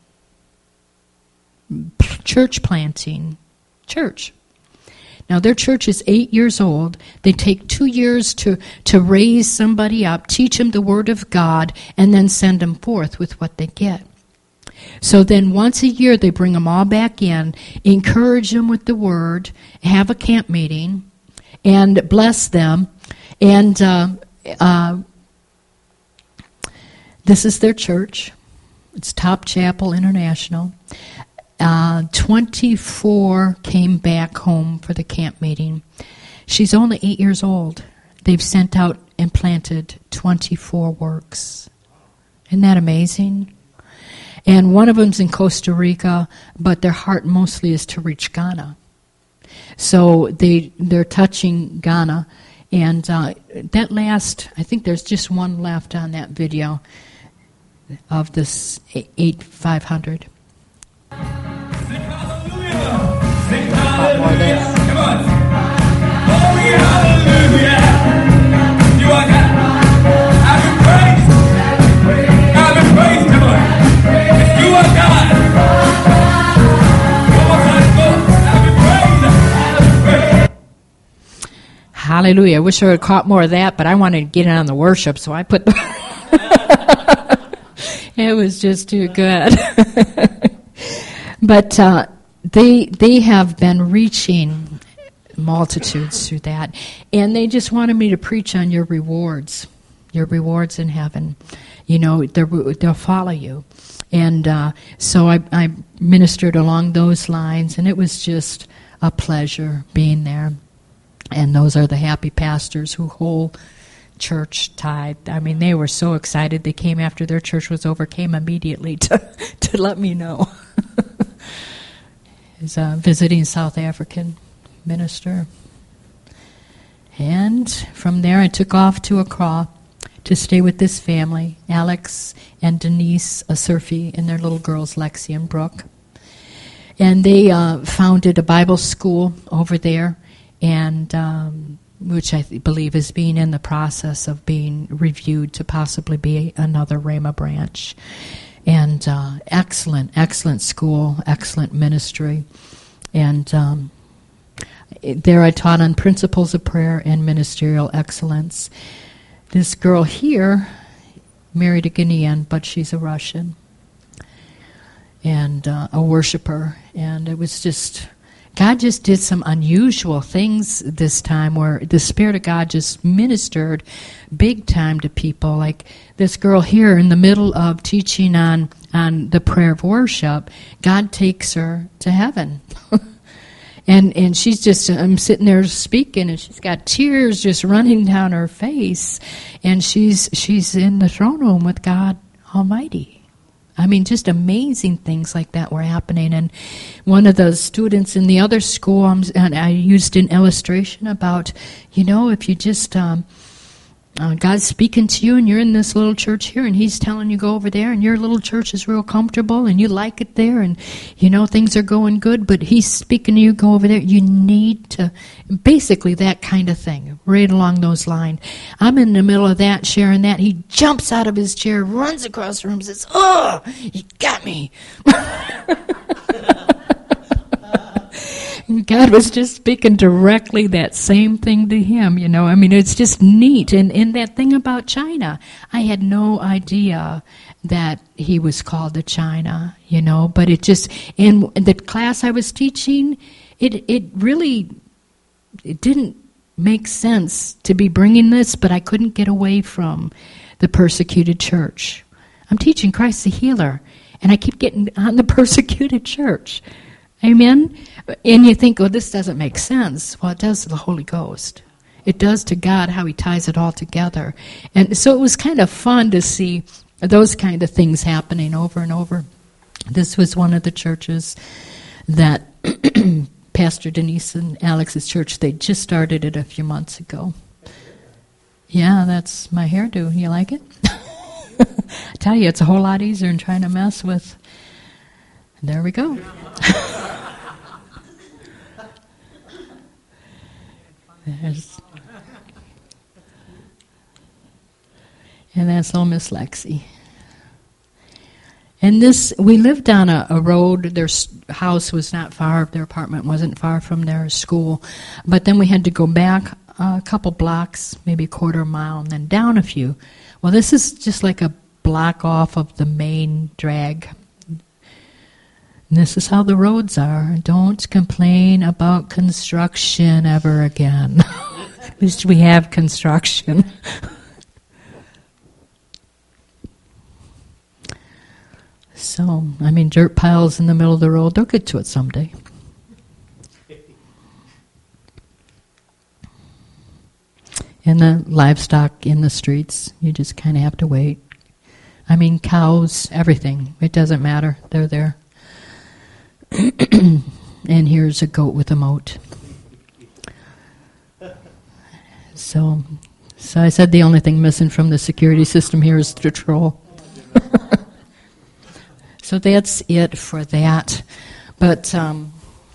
church planting church. Now, their church is eight years old. They take two years to, to raise somebody up, teach them the Word of God, and then send them forth with what they get. So then once a year, they bring them all back in, encourage them with the Word, have a camp meeting, and bless them. And uh, uh, this is their church. It's Top Chapel International. Uh, twenty-four came back home for the camp meeting. She's only eight years old. They've sent out and planted twenty-four works. Isn't that amazing? And one of them's in Costa Rica, but their heart mostly is to reach Ghana. So they, they're touching Ghana. And uh, that last, I think there's just one left on that video of this eight five hundred. Sing hallelujah. Come on. Oh, yeah, hallelujah. You are God. I've been praised. I've been praised. Come on. You are God. One more time, folks. I've been praised. I've been praised. Hallelujah. I wish I would have caught more of that, but I wanted to get in on the worship, so I put the... It was just too good. But uh, they they have been reaching multitudes through that. And they just wanted me to preach on your rewards, your rewards in heaven. you know, they'll follow you. And uh, so I, I ministered along those lines, and it was just a pleasure being there. And those are the happy pastors who hold church tithe. I mean, they were so excited. They came after their church was over, came immediately to, to let me know. He's a visiting South African minister. And from there I took off to Accra to stay with this family, Alex and Denise Asurfi, and their little girls, Lexi and Brooke. And they uh, founded a Bible school over there, and um, which I th- believe is being in the process of being reviewed to possibly be another Rhema branch. And uh, excellent, excellent school, excellent ministry. And um, there I taught on principles of prayer and ministerial excellence. This girl here married a Ghanaian, but she's a Russian, and uh, a worshiper. And it was just, God just did some unusual things this time where the Spirit of God just ministered big time to people. Like this girl here in the middle of teaching on, on the prayer of worship, God takes her to heaven. And and she's just, I'm sitting there speaking, and she's got tears just running down her face, and she's she's in the throne room with God Almighty. I mean, just amazing things like that were happening. And one of the students in the other school, um, and I used an illustration about, you know, if you just, um, uh, God's speaking to you, and you're in this little church here, and He's telling you go over there, and your little church is real comfortable, and you like it there, and, you know, things are going good, but He's speaking to you, go over there. You need to, basically that kind of thing, right along those lines. I'm in the middle of that, sharing that. He jumps out of his chair, runs across the room, and says, "Oh, you got me." God was just speaking directly that same thing to him, you know. I mean, it's just neat. And, and that thing about China, I had no idea that he was called to China, you know. But it just, in the class I was teaching, it it really, it didn't make sense to be bringing this, but I couldn't get away from the persecuted church. I'm teaching Christ the Healer, and I keep getting on the persecuted church. Amen? And you think, oh, this doesn't make sense. Well, it does to the Holy Ghost. It does to God how He ties it all together. And so it was kind of fun to see those kind of things happening over and over. This was one of the churches that Pastor Denise and Alex's church, they just started it a few months ago. Yeah, that's my hairdo. You like it? I tell you, it's a whole lot easier than trying to mess with. There we go. There's, and that's little Miss Lexi. And this, we lived on a, a road. Their house was not far, their apartment wasn't far from their school. But then we had to go back a couple blocks, maybe a quarter mile, and then down a few. Well, this is just like a block off of the main drag. And this is how the roads are. Don't complain about construction ever again. At least we have construction. So, I mean, dirt piles in the middle of the road, they'll get to it someday. And the livestock in the streets, you just kind of have to wait. I mean, cows, everything. It doesn't matter. They're there. And here's a goat with a moat. So, so I said the only thing missing from the security system here is the troll. So that's it for that. But, um,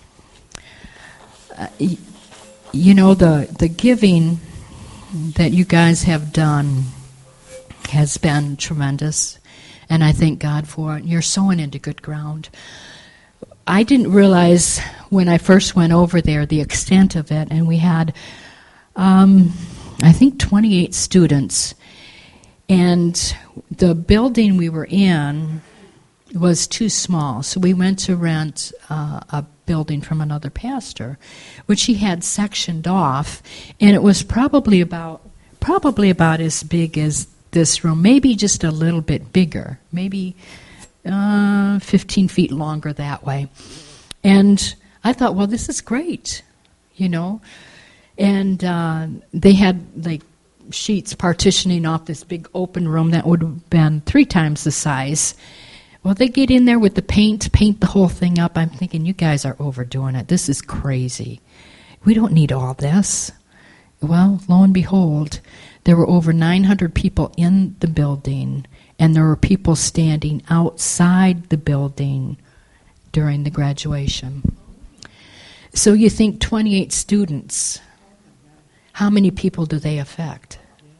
uh, y- you know, the, the giving that you guys have done has been tremendous. And I thank God for it. You're sowing into good ground. I didn't realize when I first went over there the extent of it, and we had, um, I think, twenty-eight students, and the building we were in was too small, so we went to rent uh, a building from another pastor, which he had sectioned off, and it was probably about probably about as big as this room, maybe just a little bit bigger, maybe uh, fifteen feet longer that way. And I thought, well, this is great, you know. And uh, they had like sheets partitioning off this big open room that would have been three times the size. Well, they get in there with the paint, paint the whole thing up. I'm thinking, you guys are overdoing it. This is crazy. We don't need all this. Well, lo and behold, there were over nine hundred people in the building, and there were people standing outside the building during the graduation. So you think twenty-eight students, how many people do they affect?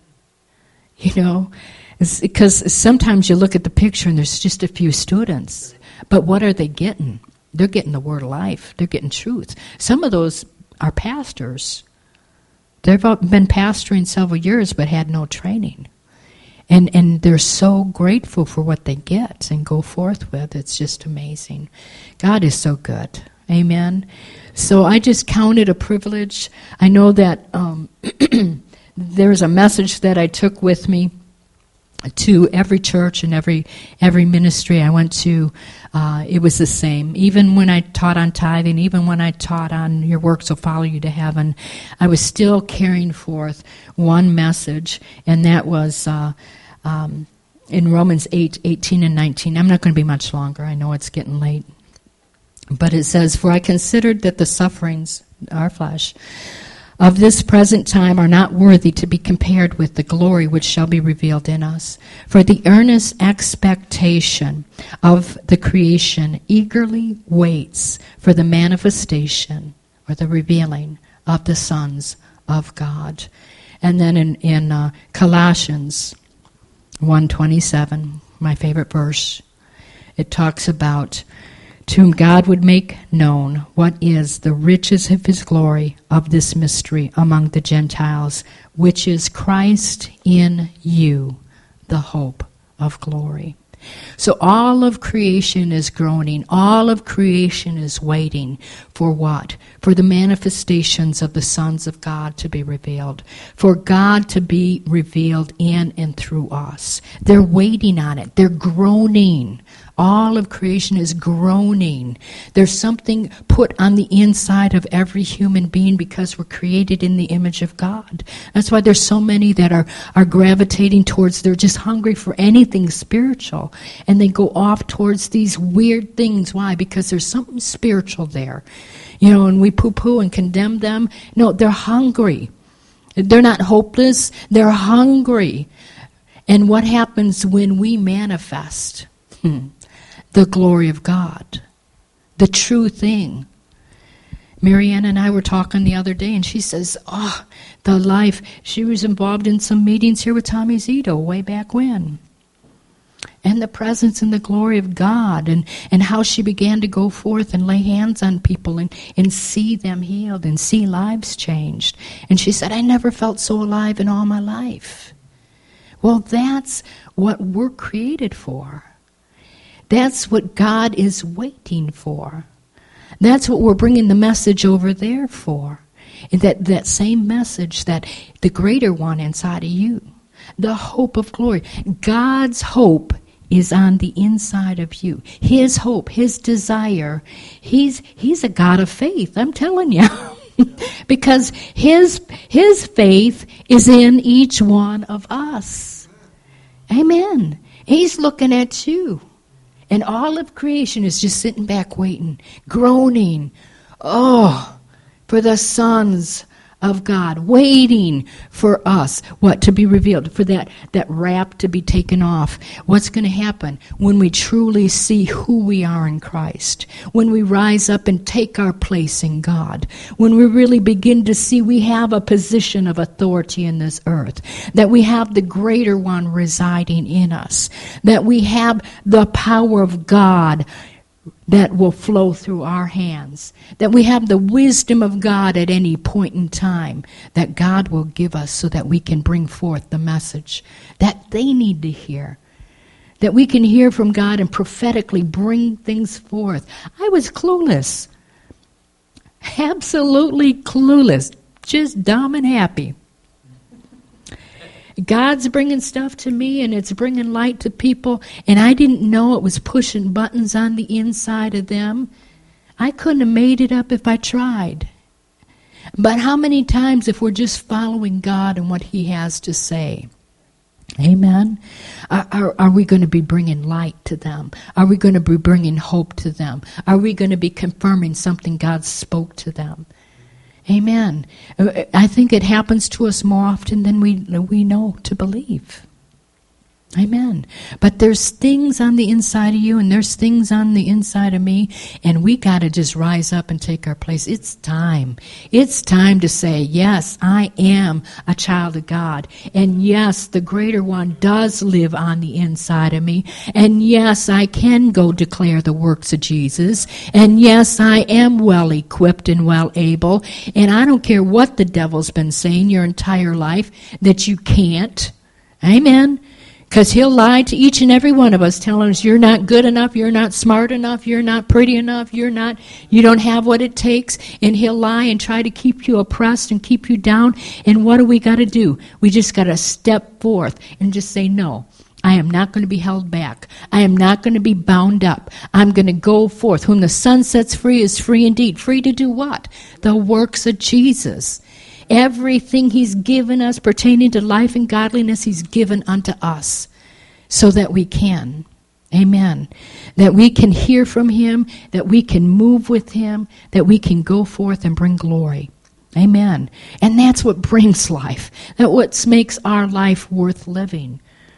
You know, because sometimes you look at the picture and there's just a few students, but what are they getting? They're getting the word of life. They're getting truth. Some of those are pastors. They've been pastoring several years but had no training. And and they're so grateful for what they get and go forth with. It's just amazing. God is so good. Amen. So I just count it a privilege. I know that um, there's a message that I took with me to every church and every every ministry I went to. Uh, it was the same. Even when I taught on tithing, even when I taught on your works will follow you to heaven, I was still carrying forth one message, and that was uh, um, in Romans eight, eighteen and nineteen. I'm not going to be much longer. I know it's getting late. But it says, "For I considered that the sufferings, our flesh, of this present time are not worthy to be compared with the glory which shall be revealed in us. For the earnest expectation of the creation eagerly waits for the manifestation or the revealing of the sons of God." And then in, in uh, Colossians one twenty-seven, my favorite verse, it talks about, "To whom God would make known what is the riches of his glory of this mystery among the Gentiles, which is Christ in you, the hope of glory." So all of creation is groaning. All of creation is waiting for what? For the manifestations of the sons of God to be revealed. For God to be revealed in and through us. They're waiting on it. They're groaning. All of creation is groaning. There's something put on the inside of every human being because we're created in the image of God. That's why there's so many that are, are gravitating towards, they're just hungry for anything spiritual. And they go off towards these weird things. Why? Because there's something spiritual there. You know, and we poo-poo and condemn them. No, they're hungry. They're not hopeless. They're hungry. And what happens when we manifest? Hmm. The glory of God, the true thing. Marianne and I were talking the other day, and she says, oh, the life. She was involved in some meetings here with Tommy Zito way back when. And the presence and the glory of God, and, and how she began to go forth and lay hands on people and, and see them healed and see lives changed. And she said, I never felt so alive in all my life. Well, that's what we're created for. That's what God is waiting for. That's what we're bringing the message over there for. And that, that same message, that the greater one inside of you, the hope of glory. God's hope is on the inside of you. His hope, his desire. He's, he's a God of faith, I'm telling you. Because his, his faith is in each one of us. Amen. He's looking at you. And all of creation is just sitting back waiting, groaning, oh, for the sons of God, waiting for us, what, to be revealed, for that, that wrap to be taken off. What's going to happen when we truly see who we are in Christ, when we rise up and take our place in God, when we really begin to see we have a position of authority in this earth, that we have the greater one residing in us, that we have the power of God that will flow through our hands, that we have the wisdom of God at any point in time that God will give us so that we can bring forth the message that they need to hear, that we can hear from God and prophetically bring things forth. I was clueless, absolutely clueless, just dumb and happy. God's bringing stuff to me, and it's bringing light to people, and I didn't know it was pushing buttons on the inside of them. I couldn't have made it up if I tried. But how many times, if we're just following God and what He has to say, amen, are, are, are we going to be bringing light to them? Are we going to be bringing hope to them? Are we going to be confirming something God spoke to them? Amen. I think it happens to us more often than we we know to believe. Amen. But there's things on the inside of you, and there's things on the inside of me, and we got to just rise up and take our place. It's time. It's time to say, yes, I am a child of God. And yes, the greater one does live on the inside of me. And yes, I can go declare the works of Jesus. And yes, I am well equipped and well able. And I don't care what the devil's been saying your entire life that you can't. Amen. Because he'll lie to each and every one of us, telling us you're not good enough, you're not smart enough, you're not pretty enough, you're not, you don't have what it takes. And he'll lie and try to keep you oppressed and keep you down. And what do we got to do? We just got to step forth and just say, no, I am not going to be held back. I am not going to be bound up. I'm going to go forth. Whom the Son sets free is free indeed. Free to do what? The works of Jesus. Everything He's given us pertaining to life and godliness, He's given unto us so that we can. Amen. That we can hear from Him, that we can move with Him, that we can go forth and bring glory. Amen. And that's what brings life. That's what makes our life worth living.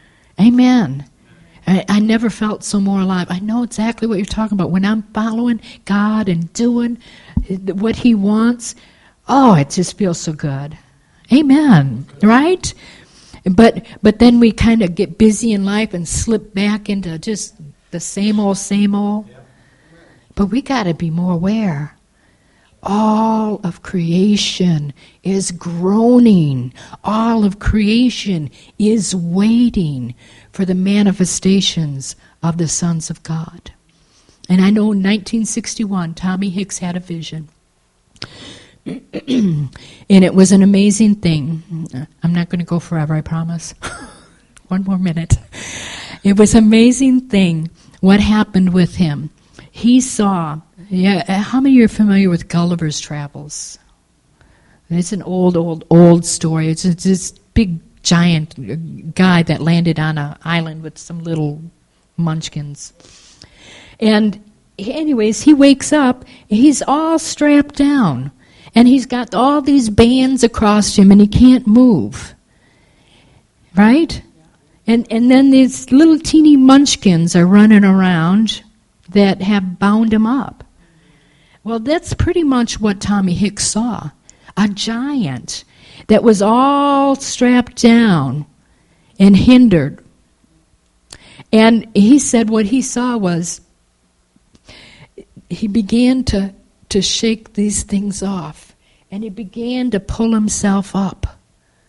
Amen. I, I never felt so more alive. I know exactly what you're talking about. When I'm following God and doing what He wants, oh, it just feels so good. Amen. Right? But but then we kind of get busy in life and slip back into just the same old, same old. But we got to be more aware. All of creation is groaning. All of creation is waiting for the manifestations of the sons of God. And I know in nineteen sixty-one, Tommy Hicks had a vision. And it was an amazing thing. I'm not going to go forever, I promise. One more minute. It was an amazing thing what happened with him. He saw, yeah, how many of you are familiar with Gulliver's Travels? It's an old, old, old story. It's this big, giant guy that landed on an island with some little munchkins. And anyways, he wakes up, he's all strapped down. And he's got all these bands across him, and he can't move. Right? And and then these little teeny munchkins are running around that have bound him up. Well, that's pretty much what Tommy Hicks saw. A giant that was all strapped down and hindered. And he said what he saw was he began to to shake these things off. And he began to pull himself up.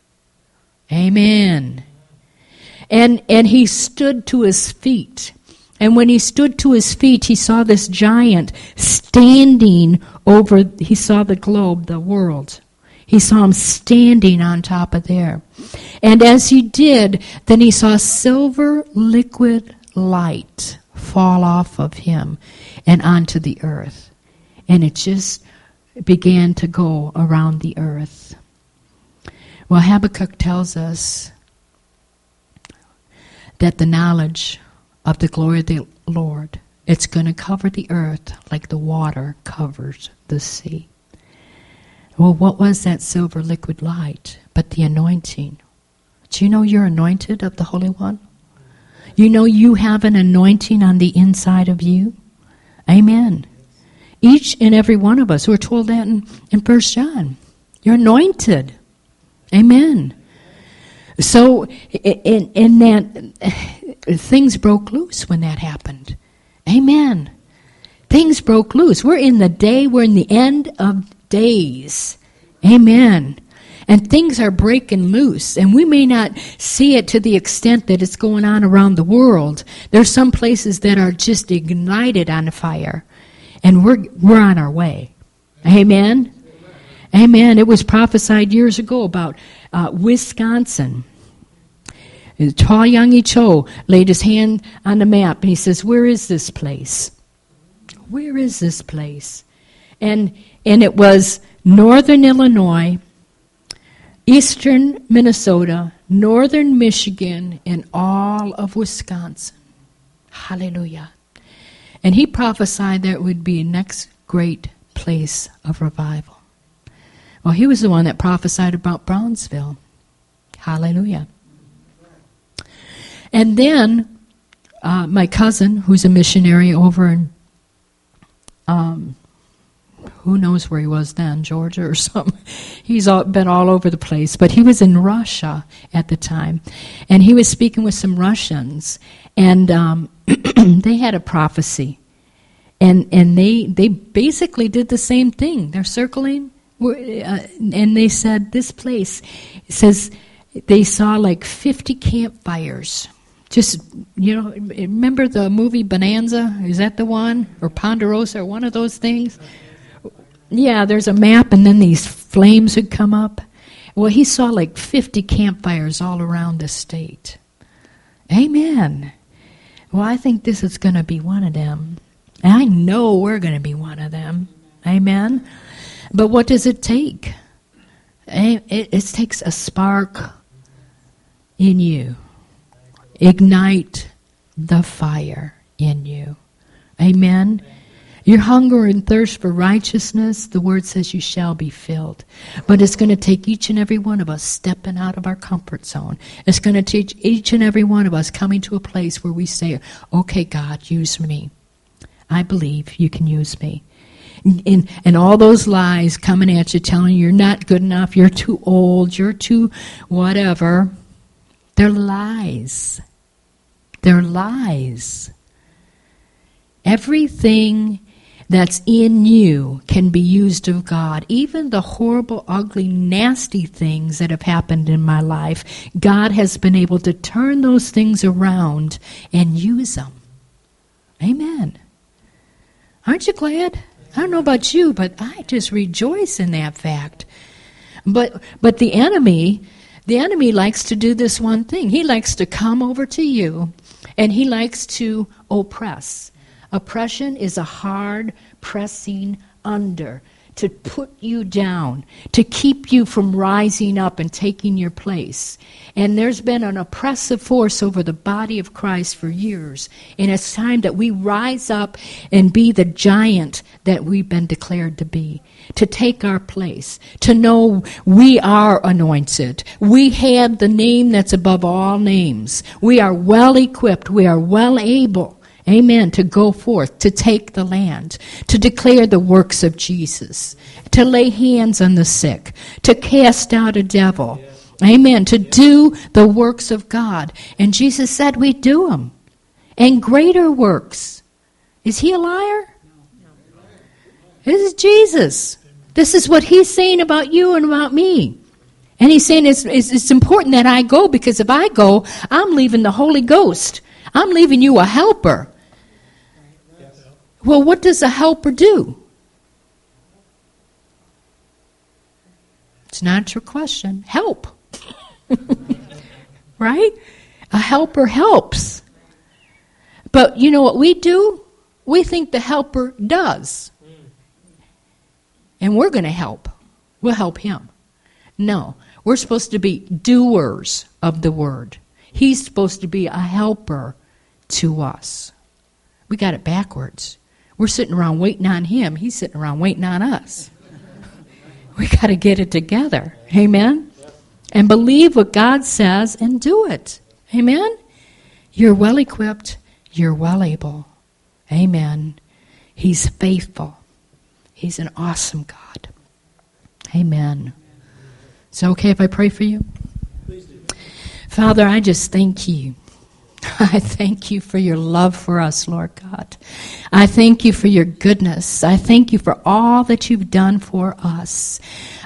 Amen. And and he stood to his feet. And when he stood to his feet, he saw this giant standing over, he saw the globe, the world. He saw him standing on top of there. And as he did, then he saw silver liquid light fall off of him and onto the earth. And it just began to go around the earth. Well, Habakkuk tells us that the knowledge of the glory of the Lord, it's going to cover the earth like the water covers the sea. Well, what was that silver liquid light but the anointing? Do you know you're anointed of the Holy One? You know you have an anointing on the inside of you? Amen. Each and every one of us, we're told that in, in First John. You're anointed. Amen. So, in, in that, things broke loose when that happened. Amen. Things broke loose. We're in the day, we're in the end of days. Amen. And things are breaking loose. And we may not see it to the extent that it's going on around the world. There's some places that are just ignited on fire. And we're we're on our way. Amen? Amen. It was prophesied years ago about uh, Wisconsin. Toyangi Cho laid his hand on the map and he says, where is this place? Where is this place? And and it was northern Illinois, eastern Minnesota, northern Michigan, and all of Wisconsin. Hallelujah. And he prophesied that it would be a next great place of revival. Well, he was the one that prophesied about Brownsville. Hallelujah. And then uh, my cousin, who's a missionary over in, um, who knows where he was then, Georgia or something. He's all, been all over the place. But he was in Russia at the time. And he was speaking with some Russians. And um, they had a prophecy. And and they, they basically did the same thing. They're circling. Uh, and they said, this place, it says, they saw like fifty campfires. Just, you know, remember the movie Bonanza? Is that the one? Or Ponderosa, or one of those things? Yeah, there's a map, and then these flames would come up. Well, he saw like fifty campfires all around the state. Amen. Well, I think this is going to be one of them. And I know we're going to be one of them. Amen. But what does it take? It, it, it takes a spark in you. Ignite the fire in you. Amen. Your hunger and thirst for righteousness, the word says you shall be filled. But it's going to take each and every one of us stepping out of our comfort zone. It's going to take each and every one of us coming to a place where we say, okay, God, use me. I believe you can use me. And, and all those lies coming at you, telling you you're not good enough, you're too old, you're too whatever, they're lies. They're lies. Everything that's in you can be used of God. Even the horrible, ugly, nasty things that have happened in my life, God has been able to turn those things around and use them. Amen. Aren't you glad? I don't know about you, but I just rejoice in that fact. But but the enemy, the enemy likes to do this one thing. He likes to come over to you, and he likes to oppress. Oppression is a hard pressing under, to put you down, to keep you from rising up and taking your place. And there's been an oppressive force over the body of Christ for years. And it's time that we rise up and be the giant that we've been declared to be, to take our place, to know we are anointed. We have the name that's above all names. We are well equipped. We are well able. Amen, to go forth, to take the land, to declare the works of Jesus, to lay hands on the sick, to cast out a devil. Amen, to do the works of God. And Jesus said we do them. And greater works. Is he a liar? This is Jesus. This is what he's saying about you and about me. And he's saying it's, it's, it's important that I go, because if I go, I'm leaving the Holy Ghost. I'm leaving you a helper. Well, what does a helper do? It's not your question. Help. Right? A helper helps. But you know what we do? We think the helper does. And we're going to help. We'll help him. No. We're supposed to be doers of the word. He's supposed to be a helper to us. We got it backwards. We're sitting around waiting on him. He's sitting around waiting on us. We got to get it together. Amen? And believe what God says and do it. Amen? You're well equipped. You're well able. Amen. He's faithful. He's an awesome God. Amen. Is it okay if I pray for you? Please do. Father, I just thank you. I thank you for your love for us, Lord God. I thank you for your goodness. I thank you for all that you've done for us.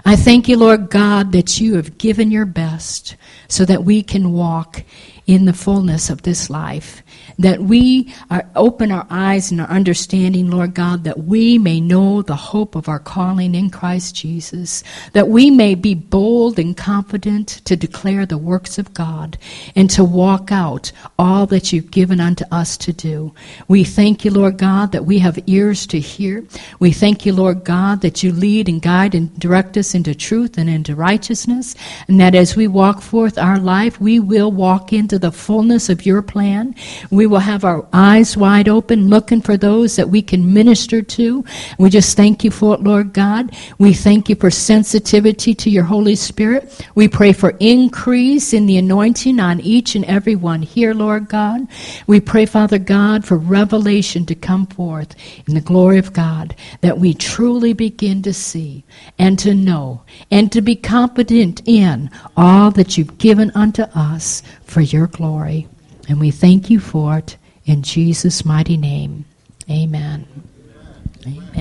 I thank you, Lord God, that you have given your best so that we can walk in the fullness of this life, that we are, open our eyes and our understanding, Lord God, that we may know the hope of our calling in Christ Jesus, that we may be bold and confident to declare the works of God and to walk out all that you've given unto us to do. We thank you, Lord God, that we have ears to hear. We thank you, Lord God, that you lead and guide and direct us into truth and into righteousness, and that as we walk forth our life, we will walk into the fullness of your plan. We will have our eyes wide open, looking for those that we can minister to. We just thank you for it, Lord God. We thank you for sensitivity to your Holy Spirit. We pray for increase in the anointing on each and every one here, Lord God. We pray, Father God, for revelation to come forth in the glory of God, that we truly begin to see and to know and to be confident in all that you've given unto us for your glory. And we thank you for it in Jesus' mighty name. Amen.